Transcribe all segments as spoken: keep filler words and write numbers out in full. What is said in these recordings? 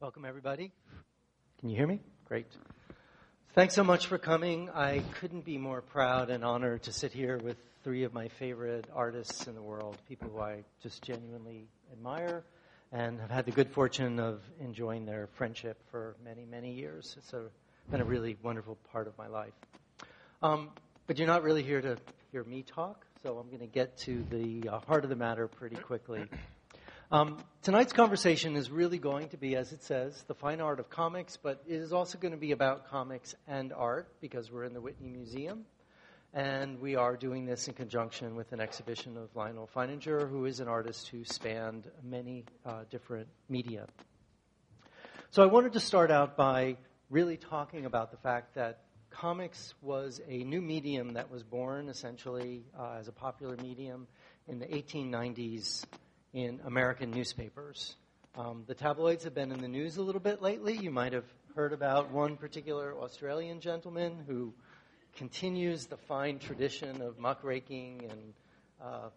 Welcome, everybody. Can you hear me? Great. Thanks so much for coming. I couldn't be more proud and honored to sit here with three of my favorite artists in the world, people who I just genuinely admire and have had the good fortune of enjoying their friendship for many, many years. It's a, been a really wonderful part of my life. Um, but you're not really here to hear me talk, so I'm going to get to the uh, heart of the matter pretty quickly. Um, tonight's conversation is really going to be, as it says, the fine art of comics, but it is also going to be about comics and art because we're in the Whitney Museum, and we are doing this in conjunction with an exhibition of Lionel Feininger, who is an artist who spanned many uh, different media. So I wanted to start out by really talking about the fact that comics was a new medium that was born essentially uh, as a popular medium in the eighteen nineties in American newspapers. Um, the tabloids have been in the news a little bit lately. You might have heard about one particular Australian gentleman who continues the fine tradition of muckraking and uh,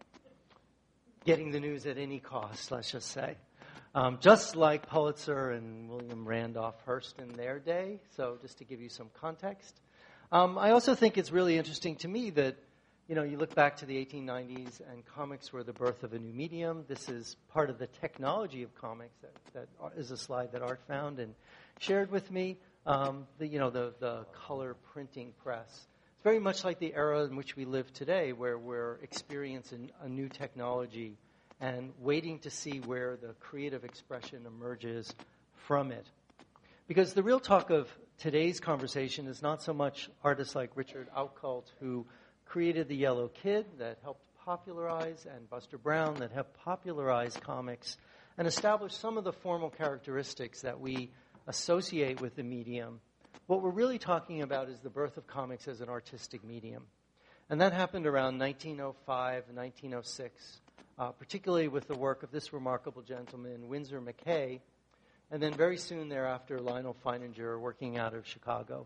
getting the news at any cost, let's just say. Um, just like Pulitzer and William Randolph Hearst in their day, so just to give you some context. Um, I also think it's really interesting to me that You know, you look back to the eighteen nineties, and comics were the birth of a new medium. This is part of the technology of comics. That, that is a slide that Art found and shared with me. Um, the, you know, the, the color printing press. It's very much like the era in which we live today, where we're experiencing a new technology and waiting to see where the creative expression emerges from it. Because the real talk of today's conversation is not so much artists like Richard Outcault, who created the Yellow Kid that helped popularize, and Buster Brown that helped popularize comics and establish some of the formal characteristics that we associate with the medium. What we're really talking about is the birth of comics as an artistic medium. And that happened around nineteen oh five, nineteen oh six, uh, particularly with the work of this remarkable gentleman, Winsor McCay, and then very soon thereafter, Lionel Feininger, working out of Chicago.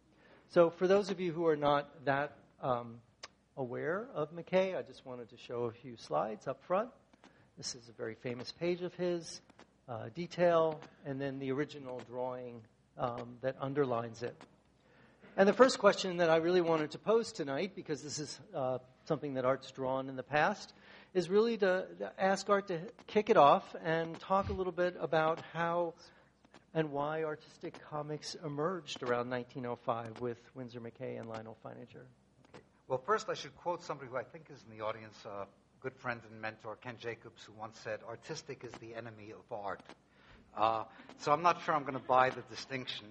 So for those of you who are not that um, aware of McCay, I just wanted to show a few slides up front. This is a very famous page of his, uh, detail, and then the original drawing um, that underlines it. And the first question that I really wanted to pose tonight, because this is uh, something that Art's drawn in the past, is really to, to ask Art to kick it off and talk a little bit about how and why artistic comics emerged around nineteen oh five with Winsor McCay and Lionel Feininger. Well, first I should quote somebody who I think is in the audience, a uh, good friend and mentor, Ken Jacobs, who once said, "Artistic is the enemy of art." Uh, so I'm not sure I'm going to buy the distinction.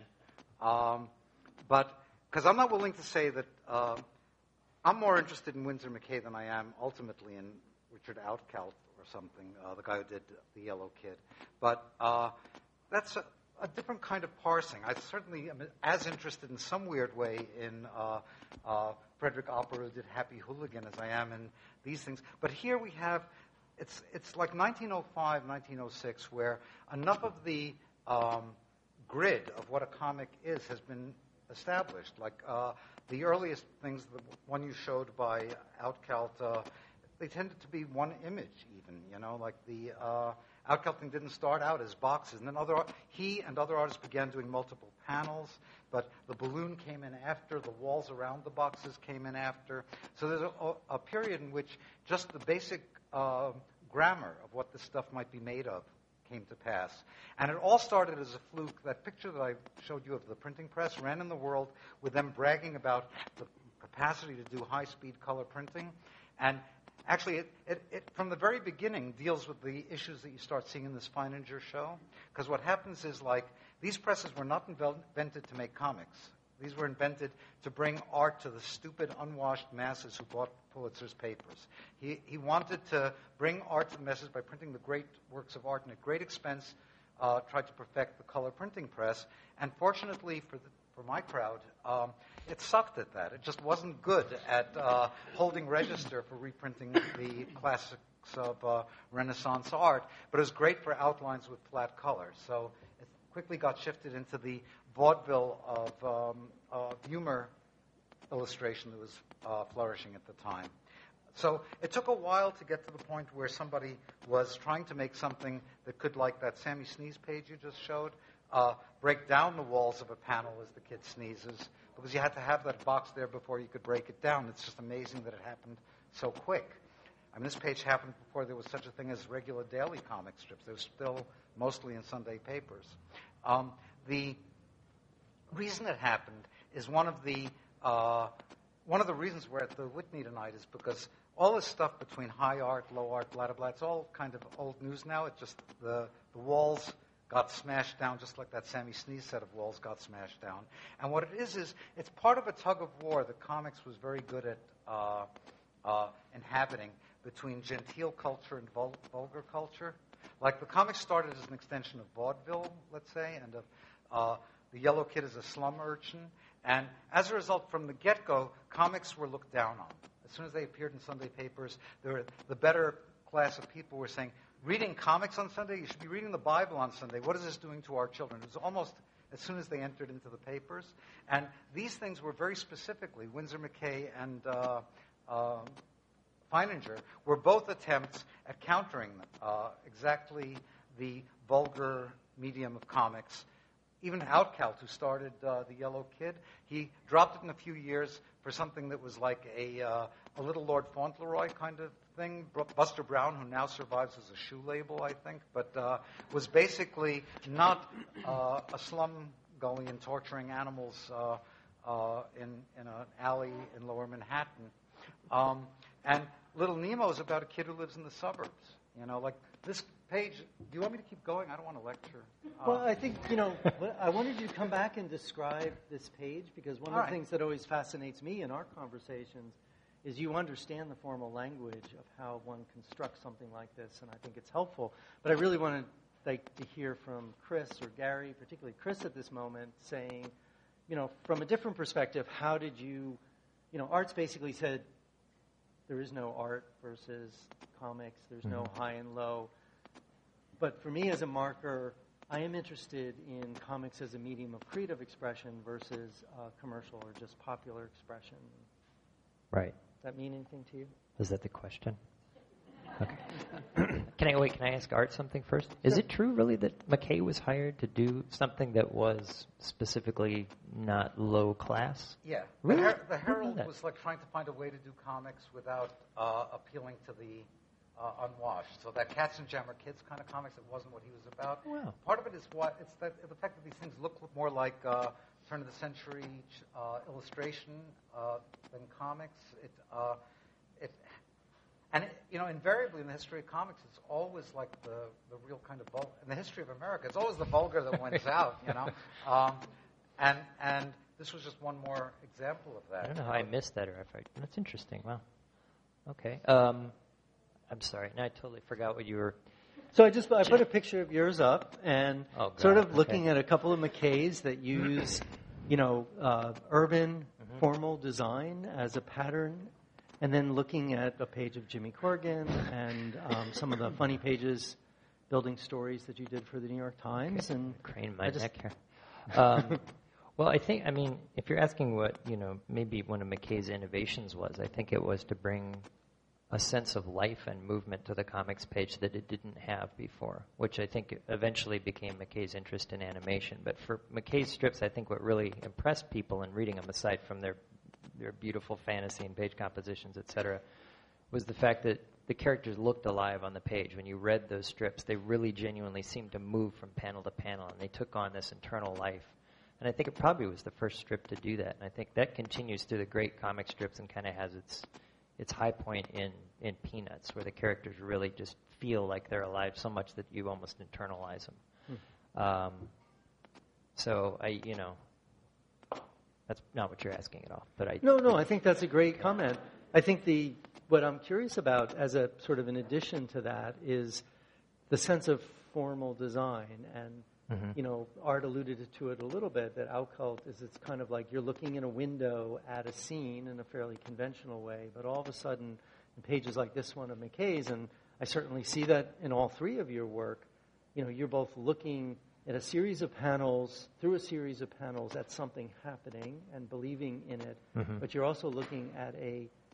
Um, but, because I'm not willing to say that uh, I'm more interested in Winsor McCay than I am ultimately in Richard Outcault or something, uh, the guy who did The Yellow Kid. But uh, that's a, a different kind of parsing. I certainly am as interested in some weird way in uh, uh, Frederick Opera, who did Happy Hooligan, as I am in these things. But here we have, it's it's like nineteen oh five, nineteen oh six, where enough of the um, grid of what a comic is has been established. Like uh, the earliest things, the one you showed by Outcault, uh, they tended to be one image even, you know, like the uh, Outcault thing didn't start out as boxes. And then other he and other artists began doing multiple panels, but the balloon came in after, the walls around the boxes came in after. So there's a, a period in which just the basic uh, grammar of what this stuff might be made of came to pass. And it all started as a fluke. That picture that I showed you of the printing press ran in the world with them bragging about the capacity to do high-speed color printing. And actually, it, it, it, from the very beginning, deals with the issues that you start seeing in this Feininger show. Because what happens is, like, these presses were not invented to make comics. These were invented to bring art to the stupid, unwashed masses who bought Pulitzer's papers. He, he wanted to bring art to the masses by printing the great works of art, and at great expense uh, tried to perfect the color printing press. And fortunately for the for my crowd, um, it sucked at that. It just wasn't good at uh, holding register for reprinting the classics of uh, Renaissance art, but it was great for outlines with flat color. So it quickly got shifted into the vaudeville of um, uh, humor illustration that was uh, flourishing at the time. So it took a while to get to the point where somebody was trying to make something that could, like that Sammy Sneeze page you just showed, uh, break down the walls of a panel as the kid sneezes, because you had to have that box there before you could break it down. It's just amazing that it happened so quick. I mean, this page happened before there was such a thing as regular daily comic strips. They were still mostly in Sunday papers. Um, the reason it happened is one of the uh, one of the reasons we're at the Whitney tonight is because all this stuff between high art, low art, blah, blah, blah, it's all kind of old news now. It just, the, the walls got smashed down just like that Sammy Sneeze set of walls got smashed down. And what it is is it's part of a tug of war that comics was very good at uh, uh, inhabiting between genteel culture and vul- vulgar culture. Like the comics started as an extension of vaudeville, let's say, and of uh, the Yellow Kid is a slum urchin. And as a result, from the get-go, comics were looked down on. As soon as they appeared in Sunday papers, there were, the better class of people were saying, reading comics on Sunday? You should be reading the Bible on Sunday. What is this doing to our children? It was almost as soon as they entered into the papers. And these things were very specifically, Winsor McCay and uh, uh, Feininger were both attempts at countering uh, exactly the vulgar medium of comics. Even Outcalt, who started uh, The Yellow Kid, he dropped it in a few years for something that was like a, uh, a Little Lord Fauntleroy kind of thing. Buster Brown, who now survives as a shoe label, I think, but uh, was basically not uh, a slum gully and torturing animals uh, uh, in, in an alley in Lower Manhattan. Um, and Little Nemo is about a kid who lives in the suburbs. You know, like this page. Do you want me to keep going? I don't want to lecture. Uh, well, I think, you know, I wanted you to come back and describe this page, because one of right. the things that always fascinates me in our conversations is you understand the formal language of how one constructs something like this, and I think it's helpful. But I really wanted like to hear from Chris or Gary, particularly Chris at this moment, saying, you know, from a different perspective, how did you, you know, Art's basically said there is no art versus comics, there's no high and low. But for me as a marker, I am interested in comics as a medium of creative expression versus uh, commercial or just popular expression. Right. Does that mean anything to you? Is that the question? Okay. Can I wait? Can I ask Art something first? Is it true, really, that McKay was hired to do something that was specifically not low class? Yeah. Really? The, Her- the I didn't Herald know that. was like trying to find a way to do comics without uh, appealing to the uh, unwashed. So that Cats and Jammer Kids kind of comics, it wasn't what he was about. Wow. Part of it is what it's that, the fact that these things look more like uh, turn of the century uh, illustration uh, than comics. It, uh, it, and it, you know, invariably in the history of comics, it's always like the, the real kind of vulgar. In the history of America, it's always the vulgar that wins out. You know, um, and and this was just one more example of that. I don't know how I missed that, or if I. That's interesting. Wow. Okay. Um, I'm sorry. Now I totally forgot what you were. So I just I put a picture of yours up, and Oh, God. sort of looking Okay. at a couple of McKays that use, you know, uh, urban Mm-hmm. formal design as a pattern, and then looking at a page of Jimmy Corrigan and um, some of the funny pages, building stories that you did for the New York Times, and Crane my I just- neck here. Um, well, I think, I mean, if you're asking what, you know, maybe one of McKay's innovations was, I think it was to bring a sense of life and movement to the comics page that it didn't have before, which I think eventually became McKay's interest in animation. But for McKay's strips, I think what really impressed people in reading them, aside from their their beautiful fantasy and page compositions, et cetera, was the fact that the characters looked alive on the page. When you read those strips, they really genuinely seemed to move from panel to panel, and they took on this internal life. And I think it probably was the first strip to do that. And I think that continues through the great comic strips and kind of has its its high point in, in Peanuts, where the characters really just feel like they're alive so much that you almost internalize them. Hmm. Um, so I, you know, that's not what you're asking at all. But I No, no, I think that's a great comment. I think the what I'm curious about, as a sort of an addition to that, is the sense of formal design. And, mm-hmm. you know, Art alluded to it a little bit, that Outcult is it's kind of like you're looking in a window at a scene in a fairly conventional way, but all of a sudden, in pages like this one of McKay's, and I certainly see that in all three of your work, you know, you're both looking at a series of panels, through a series of panels, at something happening and believing in it, mm-hmm. but you're also looking at a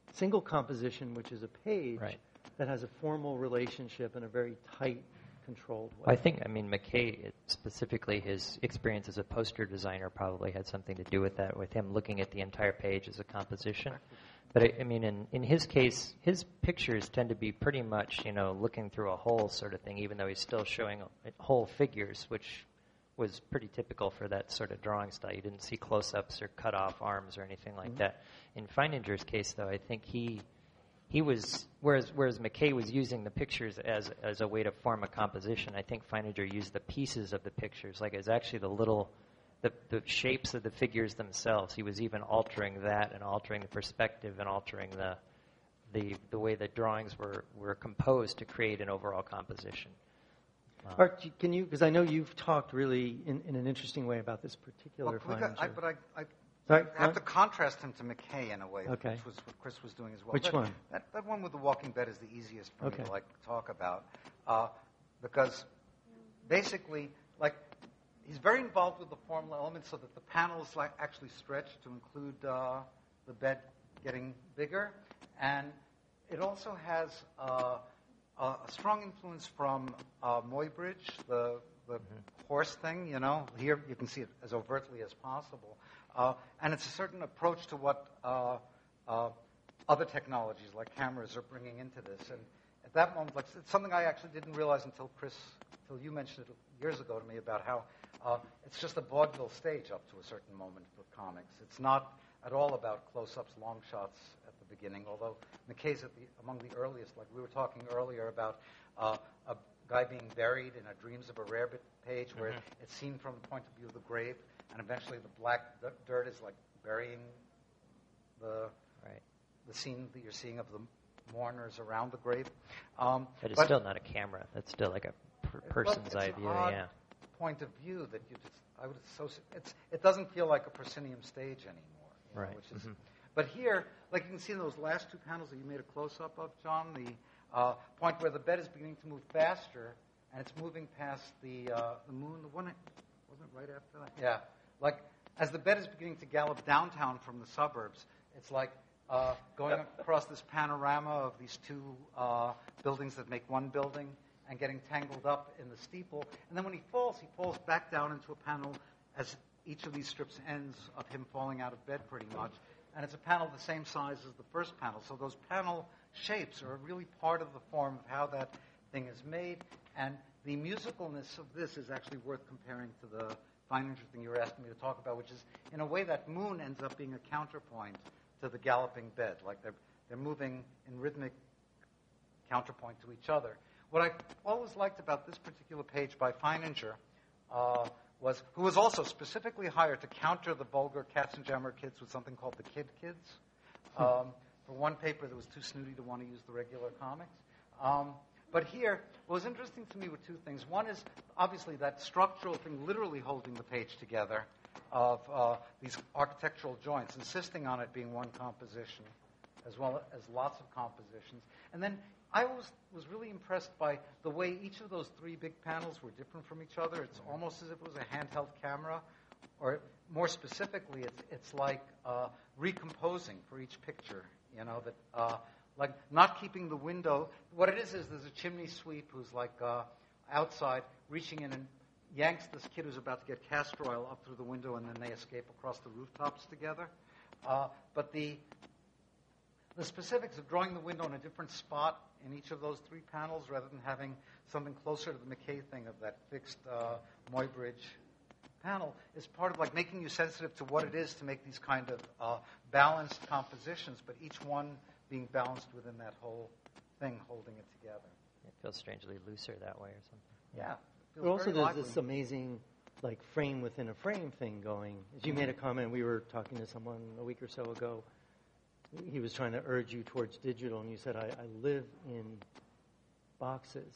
single composition, which is a page, Right. that has a formal relationship in a very tight, controlled way. Well, I think, I mean, McKay, it, specifically his experience as a poster designer probably had something to do with that, with him looking at the entire page as a composition. But, I, I mean, in, in his case, his pictures tend to be pretty much, you know, looking through a hole sort of thing, even though he's still showing whole figures, which was pretty typical for that sort of drawing style. You didn't see close-ups or cut-off arms or anything like mm-hmm. that. In Feininger's case, though, I think he he was, whereas whereas McKay was using the pictures as as a way to form a composition, I think Feininger used the pieces of the pictures, like it's actually the little, the, the shapes of the figures themselves. He was even altering that and altering the perspective and altering the the, the way the drawings were, were composed to create an overall composition. Um, Art, can you, because I know you've talked really in, in an interesting way about this particular well, Feininger. I, but I, I Sorry? I have to contrast him to McKay in a way, okay. which was what Chris was doing as well. Which that, one? That, that one with the walking bed is the easiest for okay. me to like talk about, uh, because basically, like, he's very involved with the formal elements so that the panels like actually stretch to include uh, the bed getting bigger, and it also has uh, a, a strong influence from uh, Muybridge, the the mm-hmm. horse thing. You know, here you can see it as overtly as possible. Uh, and it's a certain approach to what uh, uh, other technologies like cameras are bringing into this. And at that moment, like, it's something I actually didn't realize until Chris, until you mentioned it years ago to me about how uh, it's just a vaudeville stage up to a certain moment for comics. It's not at all about close-ups, long shots at the beginning, although McKay's at the, among the earliest. Like we were talking earlier about uh, a guy being buried in a Dreams of a Rarebit page where mm-hmm. it's seen from the point of view of the grave. And eventually, the black d- dirt is like burying the right. the scene that you're seeing of the mourners around the grave. Um, but it's but still not a camera. That's still like a per- person's well, eye view. Yeah. Point of view that you just I would associate. It's it doesn't feel like a proscenium stage anymore. You know, right. Which is, mm-hmm. But here, like you can see in those last two panels that you made a close up of, John, the uh, point where the bed is beginning to move faster and it's moving past the uh, the moon. The one wasn't it right after that? Yeah. Like, as the bed is beginning to gallop downtown from the suburbs, it's like uh, going across this panorama of these two uh, buildings that make one building and getting tangled up in the steeple. And then when he falls, he falls back down into a panel as each of these strips ends of him falling out of bed pretty much. And it's a panel the same size as the first panel. So those panel shapes are really part of the form of how that thing is made. And the musicalness of this is actually worth comparing to the Feininger thing you were asking me to talk about, which is, in a way, that moon ends up being a counterpoint to the galloping bed. Like they're they're moving in rhythmic counterpoint to each other. What I always liked about this particular page by Feininger uh, was, who was also specifically hired to counter the vulgar Katzenjammer kids with something called the Kid Kids. Um, for one paper that was too snooty to want to use the regular comics. Um, But here, what was interesting to me were two things. One is, obviously, that structural thing literally holding the page together of uh, these architectural joints, insisting on it being one composition, as well as lots of compositions. And then I was, was really impressed by the way each of those three big panels were different from each other. It's almost as if it was a handheld camera, or more specifically, it's, it's like uh, recomposing for each picture, you know, that... Uh, Like not keeping the window. What it is is there's a chimney sweep who's like uh, outside, reaching in and yanks this kid who's about to get castor oil up through the window, and then they escape across the rooftops together. Uh, but the the specifics of drawing the window in a different spot in each of those three panels, rather than having something closer to the McKay thing of that fixed uh, Muybridge panel, is part of like making you sensitive to what it is to make these kind of uh, balanced compositions, but each one being balanced within that whole thing, holding it together. It feels strangely looser that way or something. Yeah. But also there's this amazing like frame within a frame thing going. As you made a comment, we were talking to someone a week or so ago. He was trying to urge you towards digital, and you said, I, I live in boxes.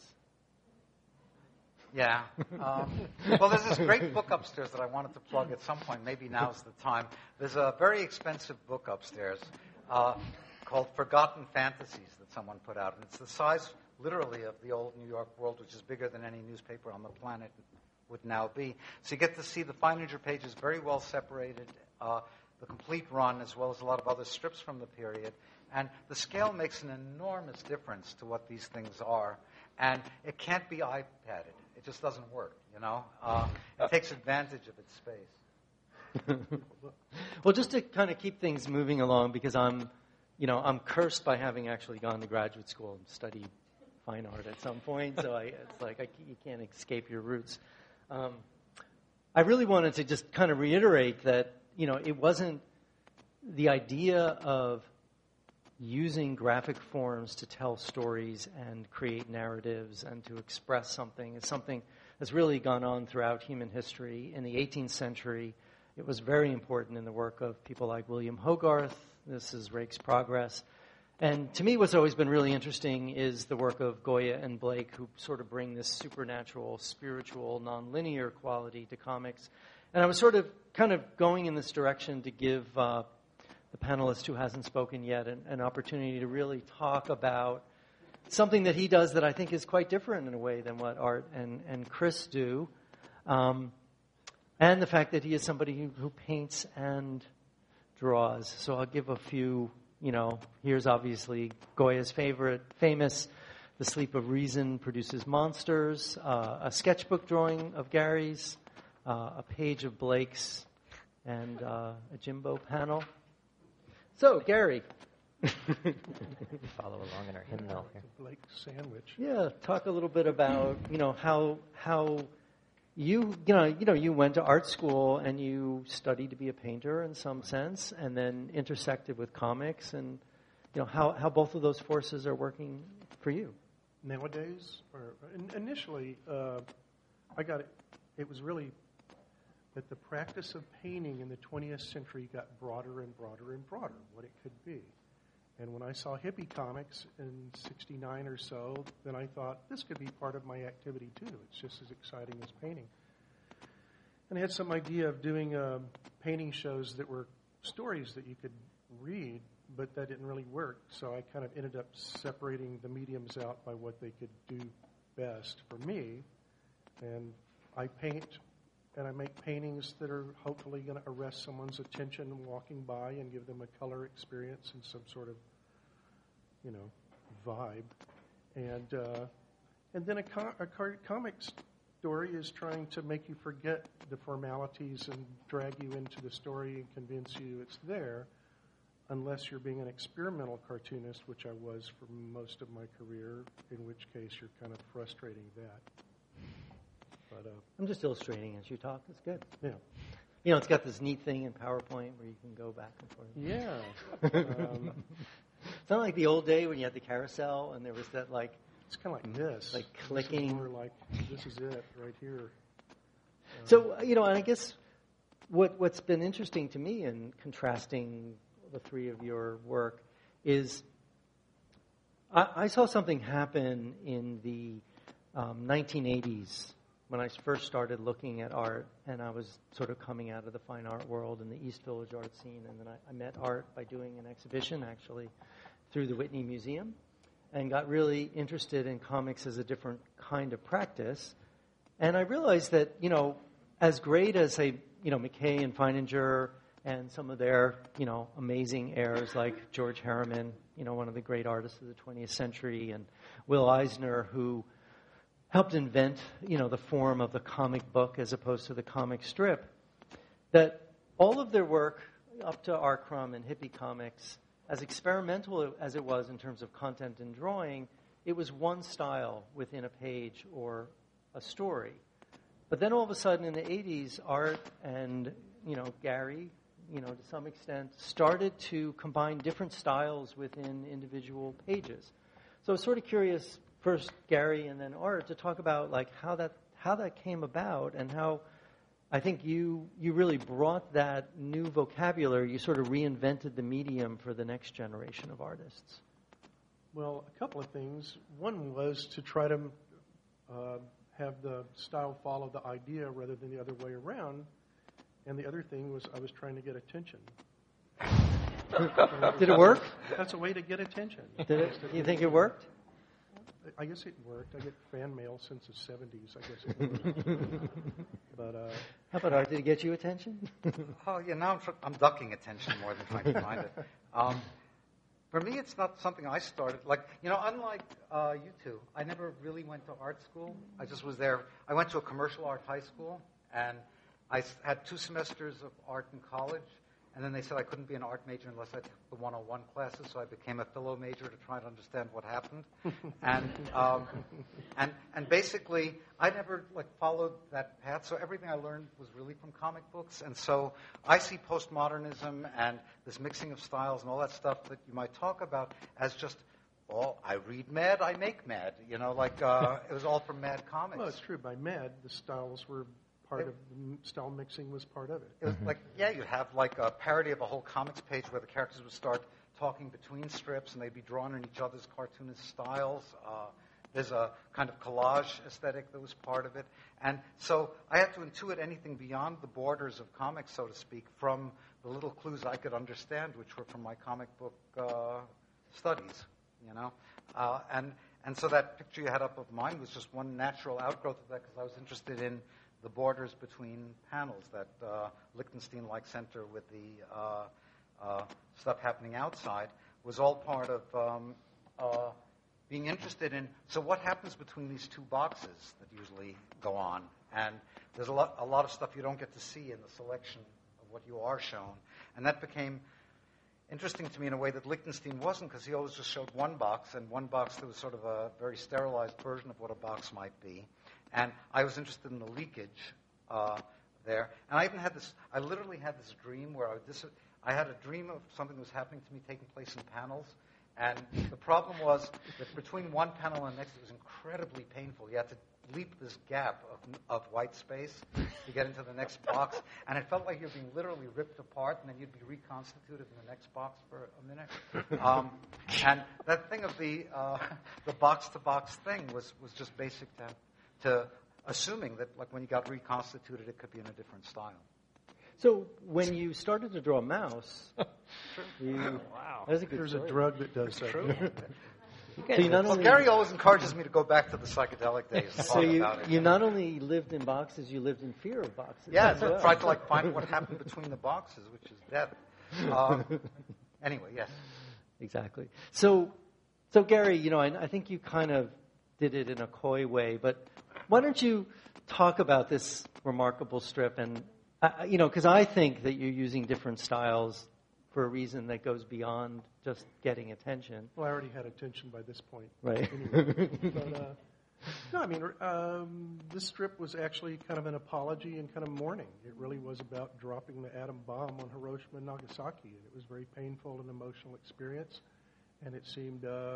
Yeah. Um, well, there's this great book upstairs that I wanted to plug at some point. Maybe now's the time. There's a very expensive book upstairs uh, called Forgotten Fantasies that someone put out. And it's the size, literally, of the old New York World, which is bigger than any newspaper on the planet would now be. So you get to see the Feininger pages very well separated, uh, the complete run, as well as a lot of other strips from the period. And the scale makes an enormous difference to what these things are. And it can't be iPadded. It just doesn't work, you know? Uh, it takes advantage of its space. Well, just to kind of keep things moving along, because I'm, you know, I'm cursed by having actually gone to graduate school and studied fine art at some point. So I, it's like I, you can't escape your roots. Um, I really wanted to just kind of reiterate that, you know, it wasn't the idea of using graphic forms to tell stories and create narratives and to express something is something that's really gone on throughout human history. In the eighteenth century, it was very important in the work of people like William Hogarth. This is Rake's Progress. And to me, what's always been really interesting is the work of Goya and Blake, who sort of bring this supernatural, spiritual, nonlinear quality to comics. And I was sort of kind of going in this direction to give uh, the panelist who hasn't spoken yet an, an opportunity to really talk about something that he does that I think is quite different in a way than what Art and, and Chris do. Um, and the fact that he is somebody who, who paints and draws. So I'll give a few, you know, here's obviously Goya's favorite, famous, The Sleep of Reason Produces Monsters, uh, a sketchbook drawing of Gary's, uh, a page of Blake's, and uh, a Jimbo panel. So, Gary. Follow along in our hymnal here. Blake sandwich. Yeah, talk a little bit about, you know, how how you, you know, you know, you went to art school and you studied to be a painter in some sense, and then intersected with comics, and you know how, how both of those forces are working for you. Nowadays, or in, initially, uh, I got it. It was really that the practice of painting in the twentieth century got broader and broader and broader, what it could be. And when I saw hippie comics in sixty-nine or so, then I thought, this could be part of my activity too. It's just as exciting as painting. And I had some idea of doing uh, painting shows that were stories that you could read, but that didn't really work. So I kind of ended up separating the mediums out by what they could do best for me. And I paint, and I make paintings that are hopefully going to arrest someone's attention walking by and give them a color experience and some sort of, you know, vibe. And uh, and then a, com- a car- comic story is trying to make you forget the formalities and drag you into the story and convince you it's there, unless you're being an experimental cartoonist, which I was for most of my career, in which case you're kind of frustrating that. But, uh, I'm just illustrating as you talk. It's good. yeah. You know, it's got this neat thing in PowerPoint where you can go back and forth. Yeah. Um, It's not like the old day when you had the carousel and there was that, like, it's kind of like this. Like This is clicking. more like, this is it right here. Um, so, you know, and I guess what, what's been interesting to me in contrasting the three of your work is I, I saw something happen in the um, nineteen eighties when I first started looking at art, and I was sort of coming out of the fine art world in the East Village art scene, and then I, I met art by doing an exhibition, actually, through the Whitney Museum, and got really interested in comics as a different kind of practice. And I realized that, you know, as great as, say, you know, McKay and Feininger and some of their, you know, amazing heirs like George Harriman, you know, one of the great artists of the twentieth century, and Will Eisner, who helped invent, you know, the form of the comic book as opposed to the comic strip, that all of their work up to R. Crumb and hippie comics, as experimental as it was in terms of content and drawing, it was one style within a page or a story. But then all of a sudden in the eighties, Art and, you know, Gary, you know, to some extent, started to combine different styles within individual pages. So I was sort of curious, first Gary and then Art, to talk about like how that how that came about and how I think you you really brought that new vocabulary. You sort of reinvented the medium for the next generation of artists. Well, a couple of things. One was to try to uh, have the style follow the idea rather than the other way around. And the other thing was I was trying to get attention. Did it work? That's a way to get attention. Did it? You think it worked? I guess it worked. I get fan mail since the seventies. I guess it worked. But uh, How about Art? Did it get you attention? Oh, yeah, now I'm, tr- I'm ducking attention more than trying to find it. Um, For me, it's not something I started. Like, you know, unlike uh, you two, I never really went to art school. I just was there. I went to a commercial art high school, and I s- had two semesters of art in college. And then they said I couldn't be an art major unless I took the one oh one classes, so I became a philo major to try to understand what happened. and um, and and basically, I never like followed that path. So everything I learned was really from comic books. And so I see postmodernism and this mixing of styles and all that stuff that you might talk about as just, oh, I read Mad, I make Mad. You know, like uh, it was all from Mad Comics. Well, it's true. By Mad, the styles were part of the style mixing was part of it. It was like, yeah, you'd have like a parody of a whole comics page where the characters would start talking between strips and they'd be drawn in each other's cartoonist styles. Uh, there's a kind of collage aesthetic that was part of it. And so I had to intuit anything beyond the borders of comics, so to speak, from the little clues I could understand, which were from my comic book uh, studies, you know. Uh, and, and so that picture you had up of mine was just one natural outgrowth of that because I was interested in the borders between panels, that uh, Lichtenstein-like center with the uh, uh, stuff happening outside, was all part of um, uh, being interested in, so what happens between these two boxes that usually go on? And there's a lot, a lot of stuff you don't get to see in the selection of what you are shown. And that became interesting to me in a way that Lichtenstein wasn't, because he always just showed one box, and one box that was sort of a very sterilized version of what a box might be. And I was interested in the leakage uh, there. And I even had this, I literally had this dream where I, would dis- I had a dream of something that was happening to me taking place in panels. And the problem was that between one panel and the next, it was incredibly painful. You had to leap this gap of, of white space to get into the next box. And it felt like you were being literally ripped apart, and then you'd be reconstituted in the next box for a minute. Um, and that thing of the uh, the box-to-box thing was, was just basic to to assuming that, like, when you got reconstituted, it could be in a different style. So when you started to draw Mouse, you, Wow. that was a good There's story. a drug that does that. You So guys you not are- Well, only Gary always encourages me to go back to the psychedelic days and so talk you about it. you not only lived in boxes, you lived in fear of boxes. Yeah, as so well. tried to like find what happened between the boxes, which is death. Um, anyway, yes. Exactly. So, so Gary, you know, I, I think you kind of did it in a coy way, but why don't you talk about this remarkable strip? And uh, you know, because I think that you're using different styles for a reason that goes beyond just getting attention. Well, I already had attention by this point. Right. Anyway. But, uh, no, I mean, um, this strip was actually kind of an apology and kind of mourning. It really was about dropping the atom bomb on Hiroshima and Nagasaki. And it was a very painful and emotional experience. And it seemed uh,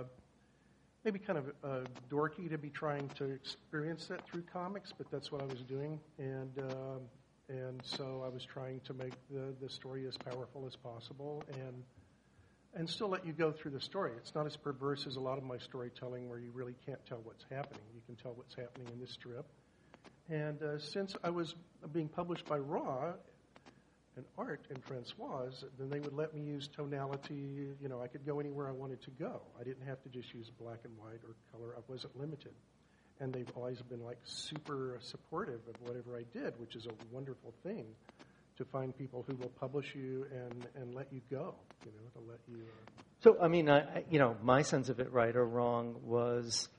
maybe kind of uh, dorky to be trying to experience that through comics, but that's what I was doing. And um, and so I was trying to make the, the story as powerful as possible and and still let you go through the story. It's not as perverse as a lot of my storytelling where you really can't tell what's happening. You can tell what's happening in this strip. And uh, since I was being published by Raw and Art and Francoise, then they would let me use tonality. You know, I could go anywhere I wanted to go. I didn't have to just use black and white or color. I wasn't limited. And they've always been like super supportive of whatever I did, which is a wonderful thing, to find people who will publish you and, and let you go, you know, to let you... Uh... So, I mean, I, I- you know, my sense of it, right or wrong, was,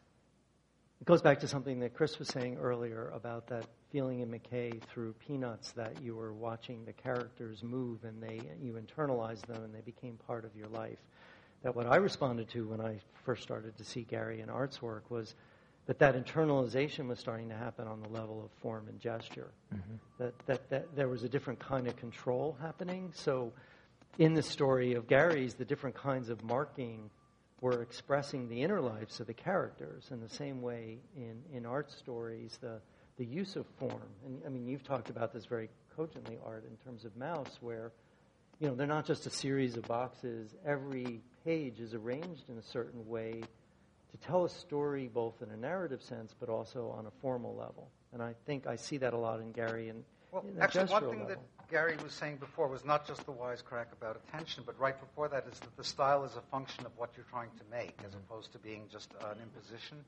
it goes back to something that Chris was saying earlier about that feeling in McKay through Peanuts, that you were watching the characters move and they you internalized them and they became part of your life. That what I responded to when I first started to see Gary in Art's work was that that internalization was starting to happen on the level of form and gesture. Mm-hmm. That, that that there was a different kind of control happening. So in the story of Gary's, the different kinds of marking were expressing the inner lives of the characters. In the same way in, in Art's stories, the, the use of form. And I mean, you've talked about this very cogently, Art, in terms of Mouse, where, you know, they're not just a series of boxes. Every page is arranged in a certain way to tell a story both in a narrative sense but also on a formal level. And I think I see that a lot in Gary and Well, in a actually, one gestural thing level. that Gary was saying before was not just the wisecrack about attention, but right before that is that the style is a function of what you're trying to make, as opposed to being just an imposition.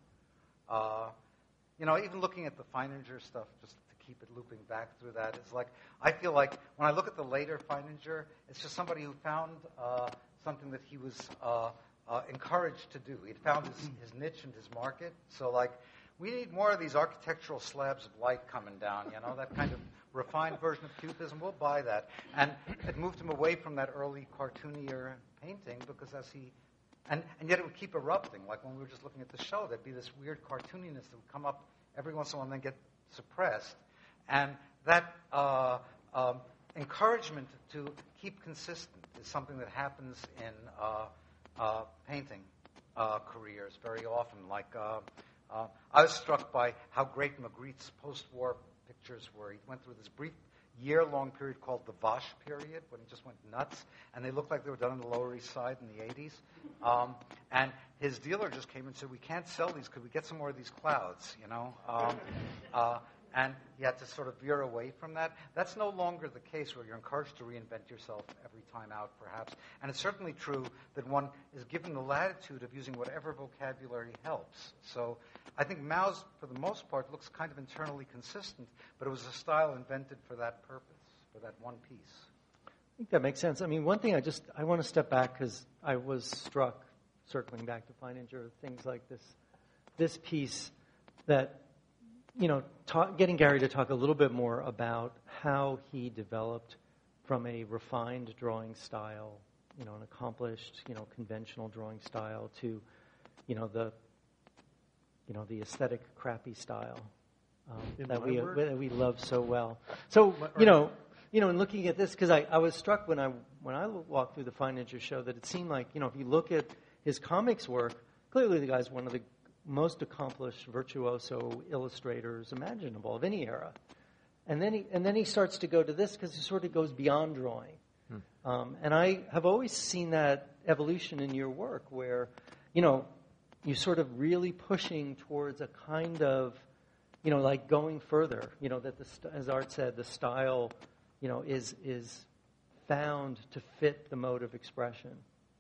Uh, you know, even looking at the Feininger stuff, just to keep it looping back through that, it's like, I feel like when I look at the later Feininger, it's just somebody who found uh, something that he was uh, uh, encouraged to do. He'd found his, his niche and his market. So, like, we need more of these architectural slabs of light coming down, you know, that kind of refined version of cubism. We'll buy that. And it moved him away from that early cartoonier painting because as he, and, and yet it would keep erupting. Like when we were just looking at the show, there'd be this weird cartooniness that would come up every once in a while and then get suppressed. And that uh, um, encouragement to keep consistent is something that happens in uh, uh, painting uh, careers very often. Like uh, uh, I was struck by how great Magritte's post-war pictures were. He went through this brief year-long period called the Vache period, when he just went nuts, and they looked like they were done on the Lower East Side in the eighties. Um, and his dealer just came and said, "We can't sell these. Could we get some more of these clouds?" You know. Um, uh, And he had to sort of veer away from that. That's no longer the case where you're encouraged to reinvent yourself every time out, perhaps. And it's certainly true that one is given the latitude of using whatever vocabulary helps. So I think Mao's, for the most part, looks kind of internally consistent, but it was a style invented for that purpose, for that one piece. I think that makes sense. I mean, one thing I just, I want to step back because I was struck, circling back to Feininger, things like this, this piece that, you know, talk, getting Gary to talk a little bit more about how he developed from a refined drawing style, you know, an accomplished, you know, conventional drawing style to, you know, the, you know, the aesthetic crappy style um, that we work? that we love so well. So, you know, you know, in looking at this, because I, I was struck when I when I walked through the Feininger show that it seemed like, you know, if you look at his comics work, clearly the guy's one of the most accomplished virtuoso illustrators imaginable of any era. And then he, and then he starts to go to this because he sort of goes beyond drawing. Hmm. Um, and I have always seen that evolution in your work where, you know, you're sort of really pushing towards a kind of, you know, like going further, you know, that the, as Art said, the style, you know, is is found to fit the mode of expression.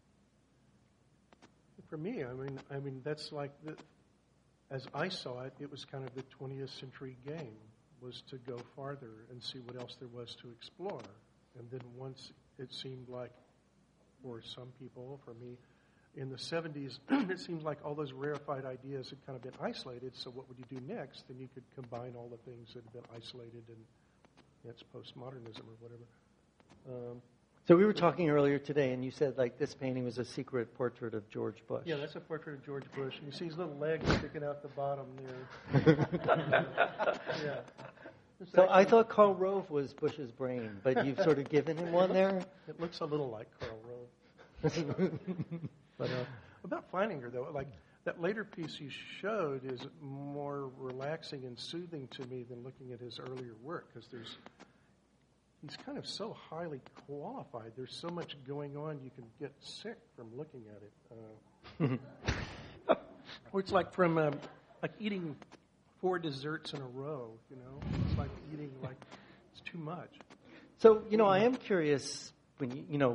For me, I mean, I mean that's like, the, as I saw it, it was kind of the twentieth century game, was to go farther and see what else there was to explore. And then once it seemed like, for some people, for me, in the seventies, it seemed like all those rarefied ideas had kind of been isolated, so what would you do next? Then you could combine all the things that had been isolated, and it's postmodernism or whatever. Um, So we were talking earlier today, and you said, like, this painting was a secret portrait of George Bush. Yeah, that's a portrait of George Bush. And you see his little legs sticking out the bottom there. Yeah. It's So actually, I thought Karl Rove was Bush's brain, but you've sort of given him one there? It looks a little like Karl Rove. But uh, about Feininger, though, like, that later piece you showed is more relaxing and soothing to me than looking at his earlier work, because there's... He's kind of so highly qualified. There's so much going on, you can get sick from looking at it. Uh, or it's like from um, like eating four desserts in a row. You know, it's like eating like it's too much. So, you know, I am curious when you, you know,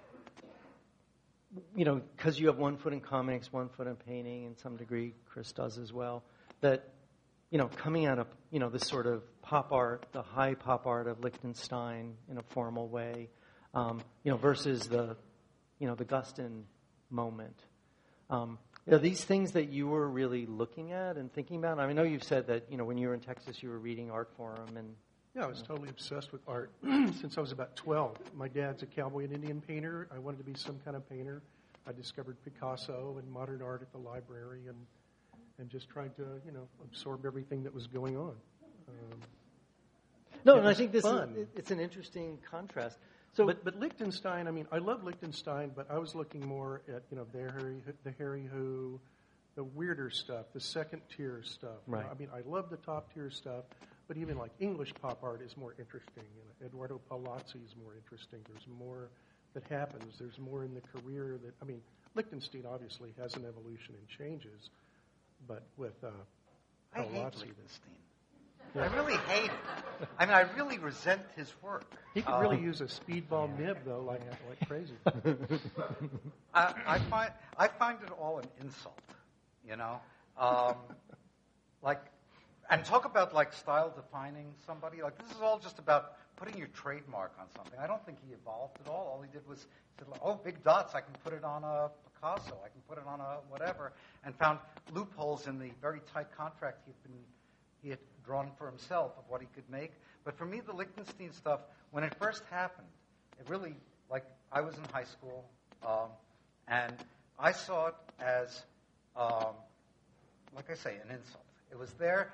you know, because you have one foot in comics, one foot in painting, in some degree, Chris does as well. That, you know, coming out of, you know, this sort of pop art, the high pop art of Lichtenstein in a formal way, um, you know, versus the, you know, the Guston moment. Um, are these things that you were really looking at and thinking about? I mean, I know you've said that, you know, when you were in Texas, you were reading Art Forum and... Yeah, I was totally obsessed with art since I was about twelve. My dad's a cowboy and Indian painter. I wanted to be some kind of painter. I discovered Picasso and modern art at the library and and just tried to, you know, absorb everything that was going on. Um, no, and I think this fun. is, it's an interesting contrast. So, but, but Lichtenstein, I mean, I love Lichtenstein, but I was looking more at, you know, the Harry, the Harry Who, the weirder stuff, the second tier stuff. Right. You know, I mean, I love the top tier stuff, but even like English pop art is more interesting. You know, Eduardo Palazzi is more interesting. There's more that happens. There's more in the career that, I mean, Lichtenstein obviously has an evolution and changes. But with uh, I hate Palazzi, Lichtenstein. I really hate it. I mean, I really resent his work. he could Uh, really use a speedball nib, though, like like crazy. I, I find I find it all an insult, you know. Um, like, and talk about like style defining somebody. Like, this is all just about putting your trademark on something. I don't think he evolved at all. All he did was said, oh, big dots, I can put it on a Picasso, I can put it on a whatever, and found loopholes in the very tight contract he had been he had drawn for himself of what he could make. But for me, the Lichtenstein stuff, when it first happened, it really, like, I was in high school, um, and I saw it as, um, like I say, an insult. It was there.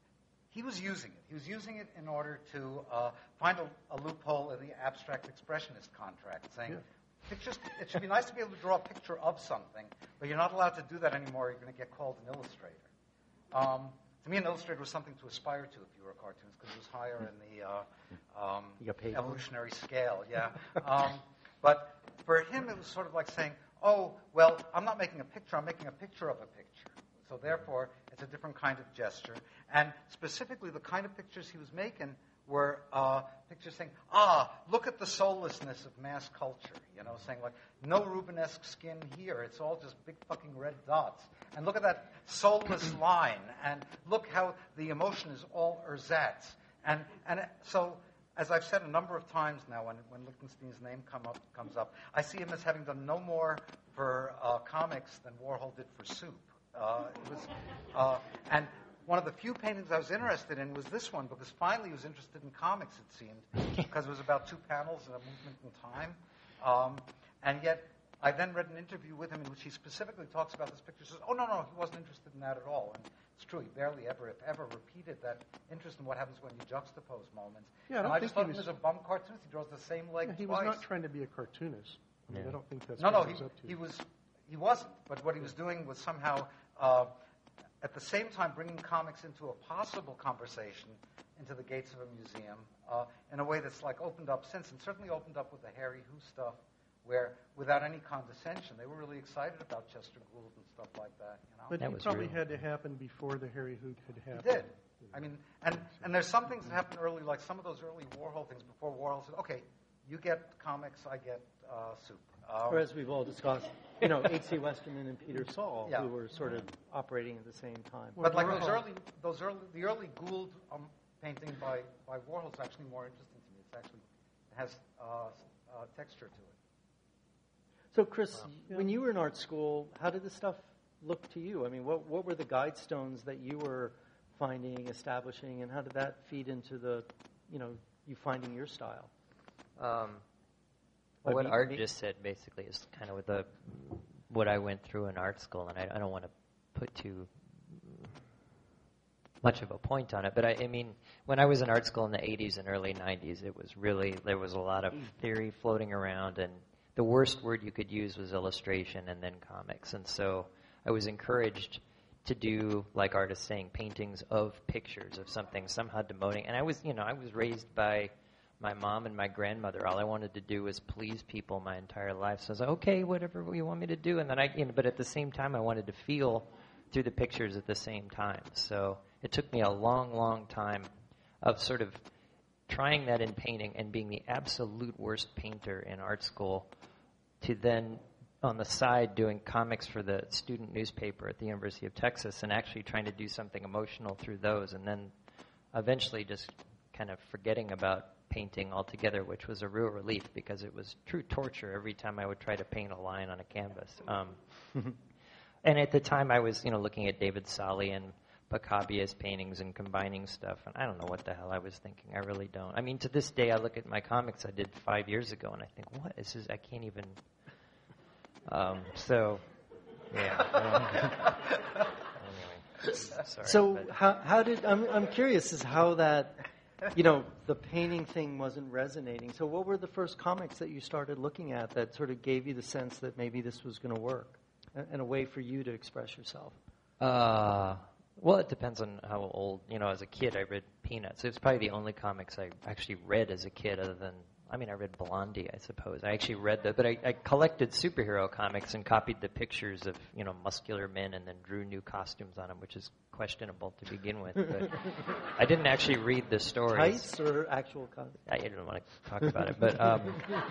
He was using it. He was using it in order to uh, find a, a loophole in the abstract expressionist contract, saying, yeah. pictures, it should be nice to be able to draw a picture of something, but you're not allowed to do that anymore. You're going to get called an illustrator. Um, to me, an illustrator was something to aspire to if you were a cartoonist, because it was higher in the uh, um, You got paid evolutionary scale. Yeah. um, but for him, it was sort of like saying, oh, well, I'm not making a picture. I'm making a picture of a picture. So therefore, it's a different kind of gesture. And specifically, the kind of pictures he was making were uh, pictures saying, ah, look at the soullessness of mass culture. You know, saying like, no Rubenesque skin here. It's all just big fucking red dots. And look at that soulless line. And look how the emotion is all ersatz. And and so, as I've said a number of times now, when when Lichtenstein's name come up comes up, I see him as having done no more for uh, comics than Warhol did for soup. Uh, it was, uh, and one of the few paintings I was interested in was this one, because finally he was interested in comics, it seemed, because it was about two panels and a movement in time. Um, and yet, I then read an interview with him in which he specifically talks about this picture. He says, oh, no, no, he wasn't interested in that at all. And it's true, he barely ever, if ever, repeated that interest in what happens when you juxtapose moments. Yeah, I don't and I think just thought he him was, as a bum cartoonist. He draws the same leg yeah, he twice. was not trying to be a cartoonist. I mean, Yeah. I don't think that's No, what no, he he, was up to. he was, he wasn't. But what he was doing was somehow, uh, at the same time, bringing comics into a possible conversation into the gates of a museum uh, in a way that's like opened up since, and certainly opened up with the Harry Who stuff, where without any condescension, they were really excited about Chester Gould and stuff like that. You know, But That he was probably real. had to happen before the Harry Hoot could he happen. did. I mean, and and there's some things that happened early, like some of those early Warhol things before Warhol said, okay, you get comics, I get uh, soup. Um, Or as we've all discussed, you know, H C Westerman and Peter Saul, Yeah. who were sort of operating at the same time. But like Warhol- those early, those early, the early Gould um, painting by by Warhol is actually more interesting to me. It's actually it has uh, uh, texture to it. So, Chris, when you were in art school, how did this stuff look to you? I mean, what what were the guide stones that you were finding, establishing, and how did that feed into the, you know, you finding your style? Um, But well, what me- Art me- just said basically is kind of what the what I went through in art school, and I, I don't want to put too much of a point on it, but I, I mean, when I was in art school in the eighties and early nineties, it was really, there was a lot of theory floating around, and the worst word you could use was illustration and then comics. And so I was encouraged to do, like Art is saying, paintings of pictures of something, somehow demoting. And I was, you know, I was raised by my mom and my grandmother. All I wanted to do was please people my entire life. So I was like, okay, whatever you want me to do. And then I, you know, but at the same time, I wanted to feel through the pictures at the same time. So it took me a long, long time of sort of trying that in painting and being the absolute worst painter in art school to then on the side doing comics for the student newspaper at the University of Texas and actually trying to do something emotional through those, and then eventually just kind of forgetting about painting altogether, which was a real relief because it was true torture every time I would try to paint a line on a canvas. Um, and at the time I was, you know, looking at David Solly and Paccabia's paintings and combining stuff, and I don't know what the hell I was thinking. I really don't. I mean, to this day, I look at my comics I did five years ago, and I think, what? This is, I can't even... Um, so, yeah. Anyway, sorry. So but- how how did I'm I'm curious as how that, you know, the painting thing wasn't resonating. So what were the first comics that you started looking at that sort of gave you the sense that maybe this was going to work, and, and a way for you to express yourself? Uh, well, it depends on how old. You know, as a kid, I read Peanuts. It's probably the only comics I actually read as a kid, other than, I mean, I read Blondie, I suppose. I actually read that, but I, I collected superhero comics and copied the pictures of, you know, muscular men and then drew new costumes on them, which is questionable to begin with. But I didn't actually read the stories. Tights or actual comics? I didn't want to talk about it, but um,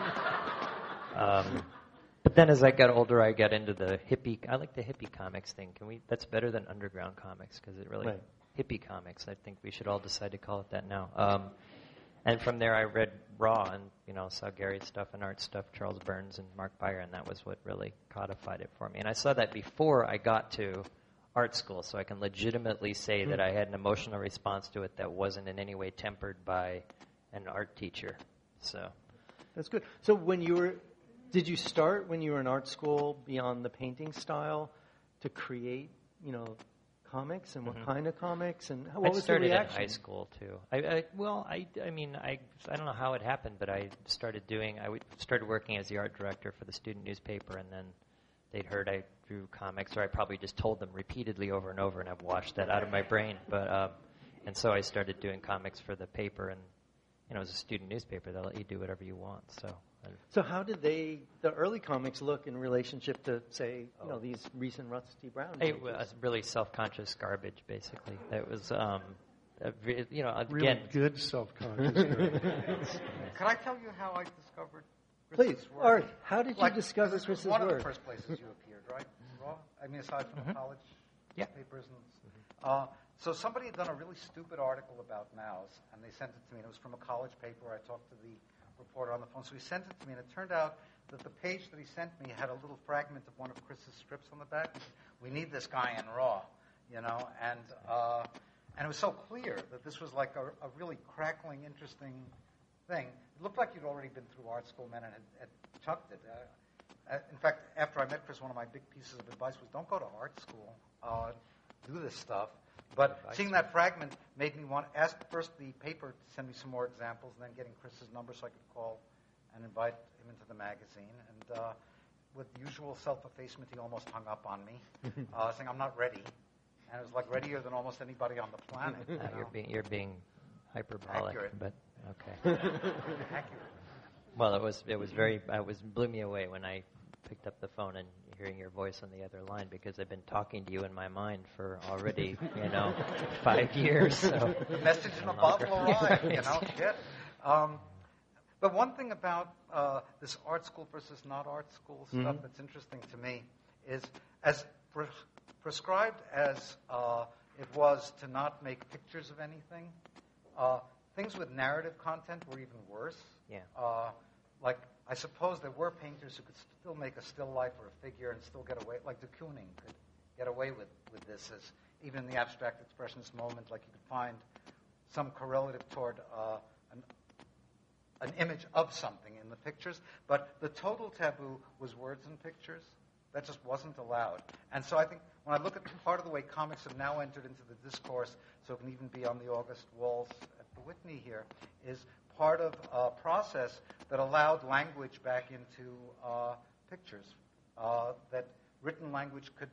um, but then as I got older, I got into the hippie. I like the hippie comics thing. Can we? That's better than underground comics because it really Right. hippie comics. I think we should all decide to call it that now. Um, And from there, I read Raw and, you know, saw Gary's stuff and Art's stuff, Charles Burns and Mark Beyer, and that was what really codified it for me. And I saw that before I got to art school, so I can legitimately say mm. that I had an emotional response to it that wasn't in any way tempered by an art teacher. So that's good. So when you were, did you start when you were in art school beyond the painting style to create, you know, comics, and what mm-hmm. kind of comics, and what I was started the reaction? in high school too. I, I well, I, I mean, I, I don't know how it happened, but I started doing. I started working as the art director for the student newspaper, and then they'd heard I drew comics, or I probably just told them repeatedly over and over, and I've washed that out of my brain. But um, and so I started doing comics for the paper, and you know, it was a student newspaper. They'll let you do whatever you want. So. So how did they, the early comics, look in relationship to, say, you know, these recent Rusty Brown pages? It was really self-conscious garbage, basically. It was, um, a, you know, really again, good self-conscious garbage. Can I tell you how I discovered Please, Chris's work? Art, how did you like, discover this Chris's was one work? of the first places you appeared, right? Raw? I mean, aside from mm-hmm. the college yeah. papers. And, uh, so somebody had done a really stupid article about Maus, and they sent it to me, and it was from a college paper. I talked to the reporter on the phone, so he sent it to me, and it turned out that the page that he sent me had a little fragment of one of Chris's strips on the back. We need this guy in Raw, you know, and uh, and it was so clear that this was like a, a really crackling, interesting thing. It looked like you'd already been through art school, man, and had, had chucked it. Uh, in fact, after I met Chris, one of my big pieces of advice was don't go to art school, uh, do this stuff. But seeing that fragment made me want to ask first the paper to send me some more examples, and then getting Chris's number so I could call and invite him into the magazine. And uh, with usual self-effacement, he almost hung up on me, uh, saying, I'm not ready. And it was like readier than almost anybody on the planet. You know? you're, being, you're being hyperbolic. Accurate. But okay. Accurate. Well, it was it was very it was blew me away when I picked up the phone and hearing your voice on the other line, because I've been talking to you in my mind for already, you know, five years. So. Message in a bottle arrived, you know, shit. Um, but one thing about uh, this art school versus not art school stuff mm-hmm. that's interesting to me is, as pre- prescribed as uh, it was to not make pictures of anything, uh, things with narrative content were even worse. Yeah. Uh, like, I suppose there were painters who could still make a still life or a figure and still get away, like de Kooning could get away with, with this, as even in the abstract expressionist moment, like you could find some correlative toward uh, an, an image of something in the pictures. But the total taboo was words and pictures. That just wasn't allowed. And so I think when I look at part of the way comics have now entered into the discourse, so it can even be on the August walls at the Whitney here, is part of a process that allowed language back into uh, pictures, uh, that written language could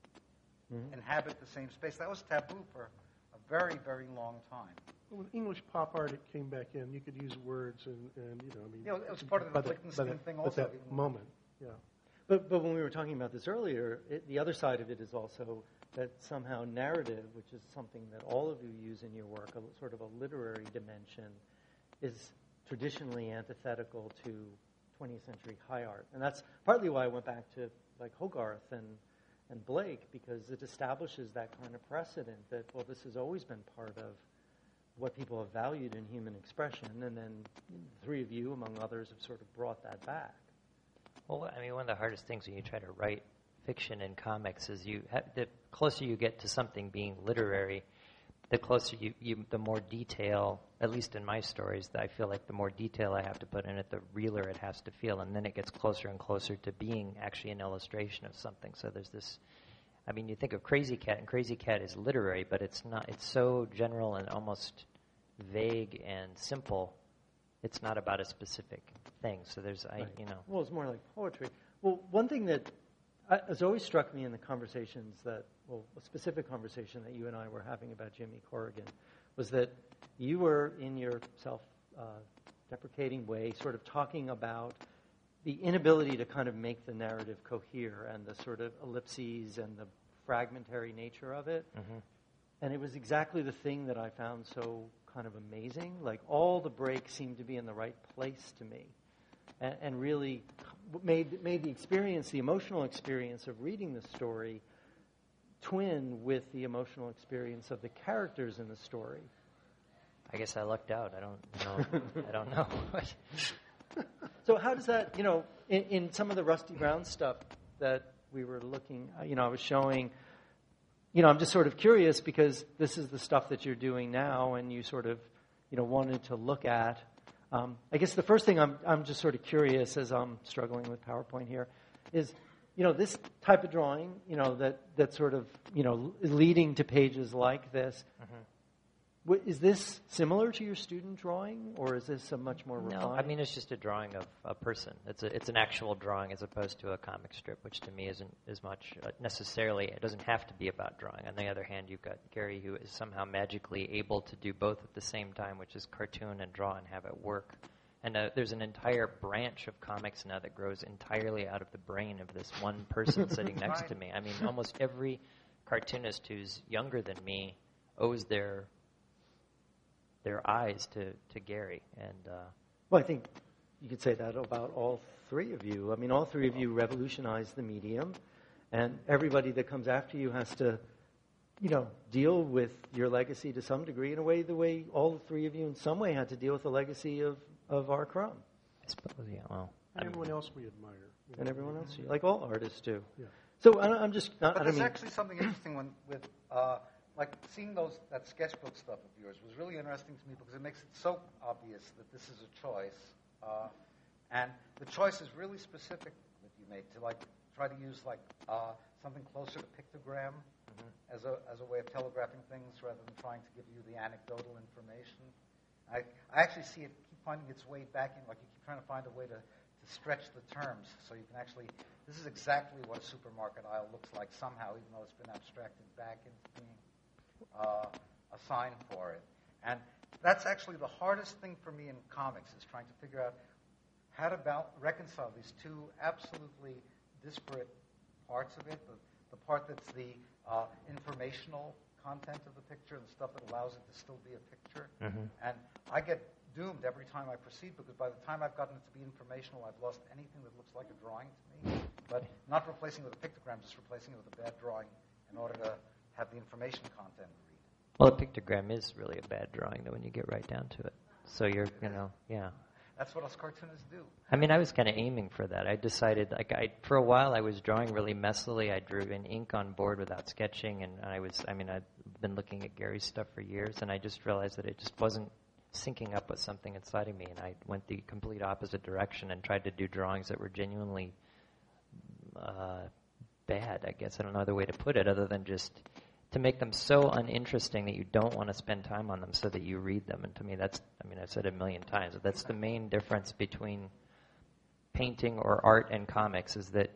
mm-hmm. inhabit the same space. That was taboo for a very, very long time. Well, with English pop art, it came back in. You could use words, and, and you know, I mean, you know, it was part of the Lichtenstein thing also. At that even moment, yeah. But but when we were talking about this earlier, it, the other side of it is also that somehow narrative, which is something that all of you use in your work, a sort of a literary dimension, is traditionally antithetical to twentieth century high art. And that's partly why I went back to like Hogarth and, and Blake, because it establishes that kind of precedent that, well, this has always been part of what people have valued in human expression, and then the three of you, among others, have sort of brought that back. Well, I mean, one of the hardest things when you try to write fiction in comics is you have, the closer you get to something being literary, the closer you, you, the more detail, at least in my stories, I feel like the more detail I have to put in it, the realer it has to feel, and then it gets closer and closer to being actually an illustration of something. So there's this, I mean, you think of Crazy Cat, and Crazy Cat is literary, but it's not, it's so general and almost vague and simple. It's not about a specific thing. So there's, I, right. you know. Well, it's more like poetry. Well, one thing that uh, has always struck me in the conversations that, well, a specific conversation that you and I were having about Jimmy Corrigan was that you were, in your self-deprecating uh, way, sort of talking about the inability to kind of make the narrative cohere and the sort of ellipses and the fragmentary nature of it. Mm-hmm. And it was exactly the thing that I found so kind of amazing. Like, all the breaks seemed to be in the right place to me, and, and really made made the experience, the emotional experience of reading the story, twin with the emotional experience of the characters in the story. I guess I lucked out. I don't know. I don't know. So how does that, you know, in, in some of the Rusty Brown stuff that we were looking, you know, I was showing, you know, I'm just sort of curious because this is the stuff that you're doing now and you sort of, you know, wanted to look at. Um, I guess the first thing I'm, I'm just sort of curious as I'm struggling with PowerPoint here is, you know, this type of drawing, you know, that, that sort of, you know, leading to pages like this. Mm-hmm. Is this similar to your student drawing, or is this a much more refined? No, I mean, it's just a drawing of a person. It's a, it's an actual drawing as opposed to a comic strip, which to me isn't as much uh, necessarily, it doesn't have to be about drawing. On the other hand, you've got Gary who is somehow magically able to do both at the same time, which is cartoon and draw and have it work. And uh, there's an entire branch of comics now that grows entirely out of the brain of this one person sitting next to me. I mean, almost every cartoonist who's younger than me owes their their eyes to, to Gary. And uh, well, I think you could say that about all three of you. I mean, all three of you revolutionized the medium, and everybody that comes after you has to, you know, deal with your legacy to some degree in a way the way all three of you in some way had to deal with the legacy of, of R. Crumb. I suppose, yeah, well. And everyone else we admire. You know, and everyone else, like all artists do. Yeah. So I, I'm just, I, but I there's mean, actually something interesting when, with, uh, like seeing those that sketchbook stuff of yours was really interesting to me because it makes it so obvious that this is a choice, uh, and the choice is really specific that you made to like try to use like uh, something closer to pictogram mm-hmm. as a as a way of telegraphing things rather than trying to give you the anecdotal information. I I actually see it keep finding its way back in, like you keep trying to find a way to, to stretch the terms so you can actually. This is exactly what a supermarket aisle looks like somehow, even though it's been abstracted back into being. Uh, a sign for it. And that's actually the hardest thing for me in comics is trying to figure out how to bal- reconcile these two absolutely disparate parts of it, the, the part that's the uh, informational content of the picture and the stuff that allows it to still be a picture. Mm-hmm. And I get doomed every time I proceed because by the time I've gotten it to be informational, I've lost anything that looks like a drawing to me. But not replacing it with a pictogram, just replacing it with a bad drawing in order to have the information content read. Well, a pictogram is really a bad drawing, though, when you get right down to it. So you're, you know, yeah. That's what us cartoonists do. I mean, I was kind of aiming for that. I decided, like, I for a while I was drawing really messily. I drew in ink on board without sketching, and I was, I mean, I've been looking at Gary's stuff for years, and I just realized that it just wasn't syncing up with something inside of me, and I went the complete opposite direction and tried to do drawings that were genuinely uh, bad, I guess. I don't know other way to put it other than just to make them so uninteresting that you don't want to spend time on them so that you read them. And to me, that's, I mean, I've said it a million times, but that's the main difference between painting or art and comics is that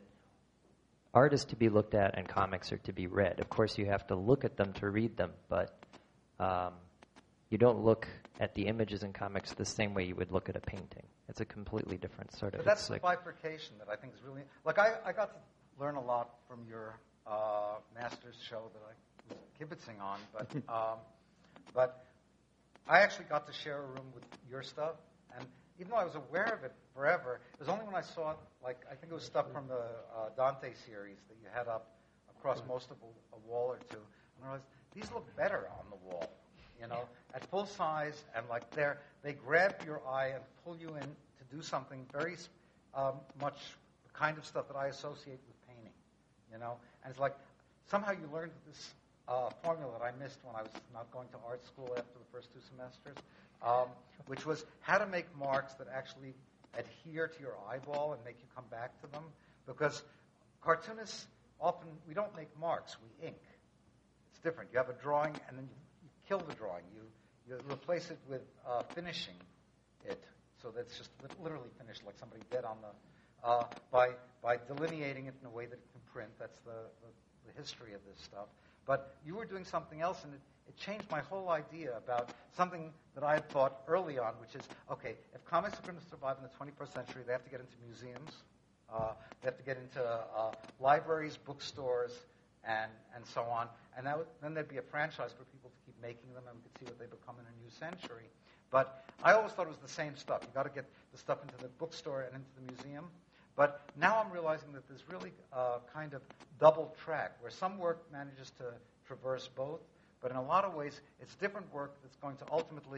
art is to be looked at and comics are to be read. Of course, you have to look at them to read them, but um, you don't look at the images in comics the same way you would look at a painting. It's a completely different sort of... But that's it's the like, bifurcation that I think is really... Like, I, I got to learn a lot from your uh, master's show that I was kibitzing on, but um, but I actually got to share a room with your stuff, and even though I was aware of it forever, it was only when I saw it, like, I think it was stuff from the uh, Dante series that you had up across most of a, a wall or two, and I realized, these look better on the wall, you know, at full size, and like they're, they grab your eye and pull you in to do something very um, much the kind of stuff that I associate with painting, you know, and it's like, somehow you learned this uh, formula that I missed when I was not going to art school after the first two semesters, um, which was how to make marks that actually adhere to your eyeball and make you come back to them. Because cartoonists often, we don't make marks, we ink. It's different. You have a drawing and then you, you kill the drawing. You, you replace it with uh, finishing it so that it's just literally finished like somebody dead on the, uh, by, by delineating it in a way that it can print. That's the, the the history of this stuff. But you were doing something else, and it, it changed my whole idea about something that I had thought early on, which is, okay, if comics are going to survive in the twenty-first century, they have to get into museums, uh, they have to get into uh, libraries, bookstores, and, and so on. And that would, then there'd be a franchise for people to keep making them, and we could see what they become in a new century. But I always thought it was the same stuff. You've got to get the stuff into the bookstore and into the museum. But now I'm realizing that there's really a kind of double track where some work manages to traverse both, but in a lot of ways it's different work that's going to ultimately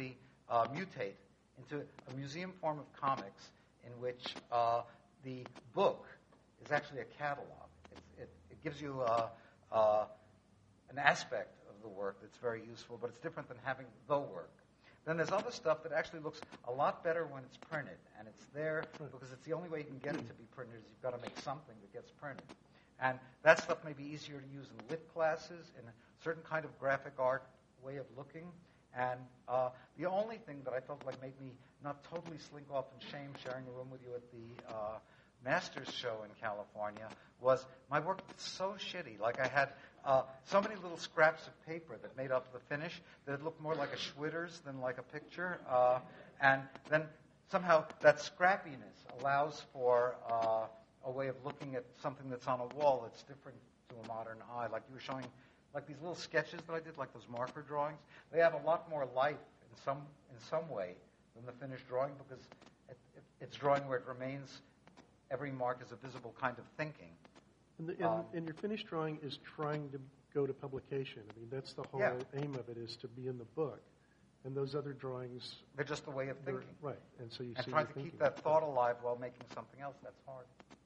uh, mutate into a museum form of comics in which uh, the book is actually a catalog. It's, it, it gives you uh, uh, an aspect of the work that's very useful, but it's different than having the work. Then there's other stuff that actually looks a lot better when it's printed, and it's there because it's the only way you can get it to be printed is you've got to make something that gets printed. And that stuff may be easier to use in lit classes, in a certain kind of graphic art way of looking. And uh, the only thing that I felt like made me not totally slink off in shame sharing a room with you at the uh, Masters show in California was my work was so shitty. Like I had uh, so many little scraps of paper that made up the finish that it looked more like a Schwitter's than like a picture. Uh, and then somehow that scrappiness allows for uh, a way of looking at something that's on a wall that's different to a modern eye. Like you were showing, like these little sketches that I did, like those marker drawings, they have a lot more life in some in some way than the finished drawing because it, it, it's drawing where it remains. Every mark is a visible kind of thinking. And, the, and, um, and your finished drawing is trying to go to publication. I mean, that's the whole Yeah. aim of it, is to be in the book. And those other drawings, They're just a way of they're- thinking. right? And so you And see trying the to keep thinking. that thought alive while making something else, that's hard.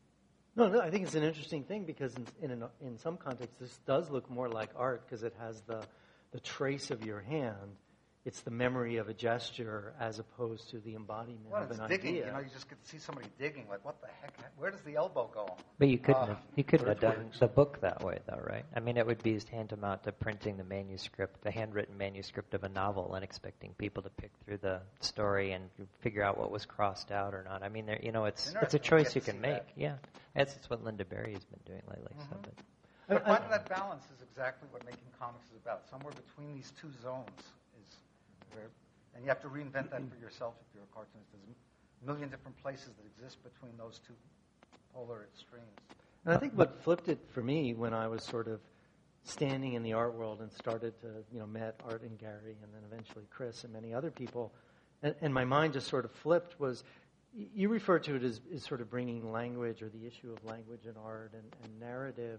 No, no, I think it's an interesting thing because in in, an, in some contexts this does look more like art because it has the the trace of your hand. It's the memory of a gesture as opposed to the embodiment Well, of it's an digging. idea. You know, you just get to see somebody digging. Like, what the heck? Where does the elbow go? But you couldn't Uh, have you couldn't have done earthquakes. the book that way, though, right? I mean, it would be tantamount to printing the manuscript, the handwritten manuscript of a novel, and expecting people to pick through the story and figure out what was crossed out or not. I mean, there, you know, it's It's it's a interesting to choice get you to can see make. that. Yeah, that's, that's what Linda Berry has been doing lately. So, Mhm. but, But I- I- finding that balance is exactly what making comics is about. Somewhere between these two zones is where, and you have to reinvent that for yourself if you're a cartoonist. There's a million different places that exist between those two polar extremes. And I think what flipped it for me when I was sort of standing in the art world and started to, you know, met Art and Gary and then eventually Chris and many other people, and, and my mind just sort of flipped was, y- you refer to it as, as sort of bringing language or the issue of language and art and, and narrative.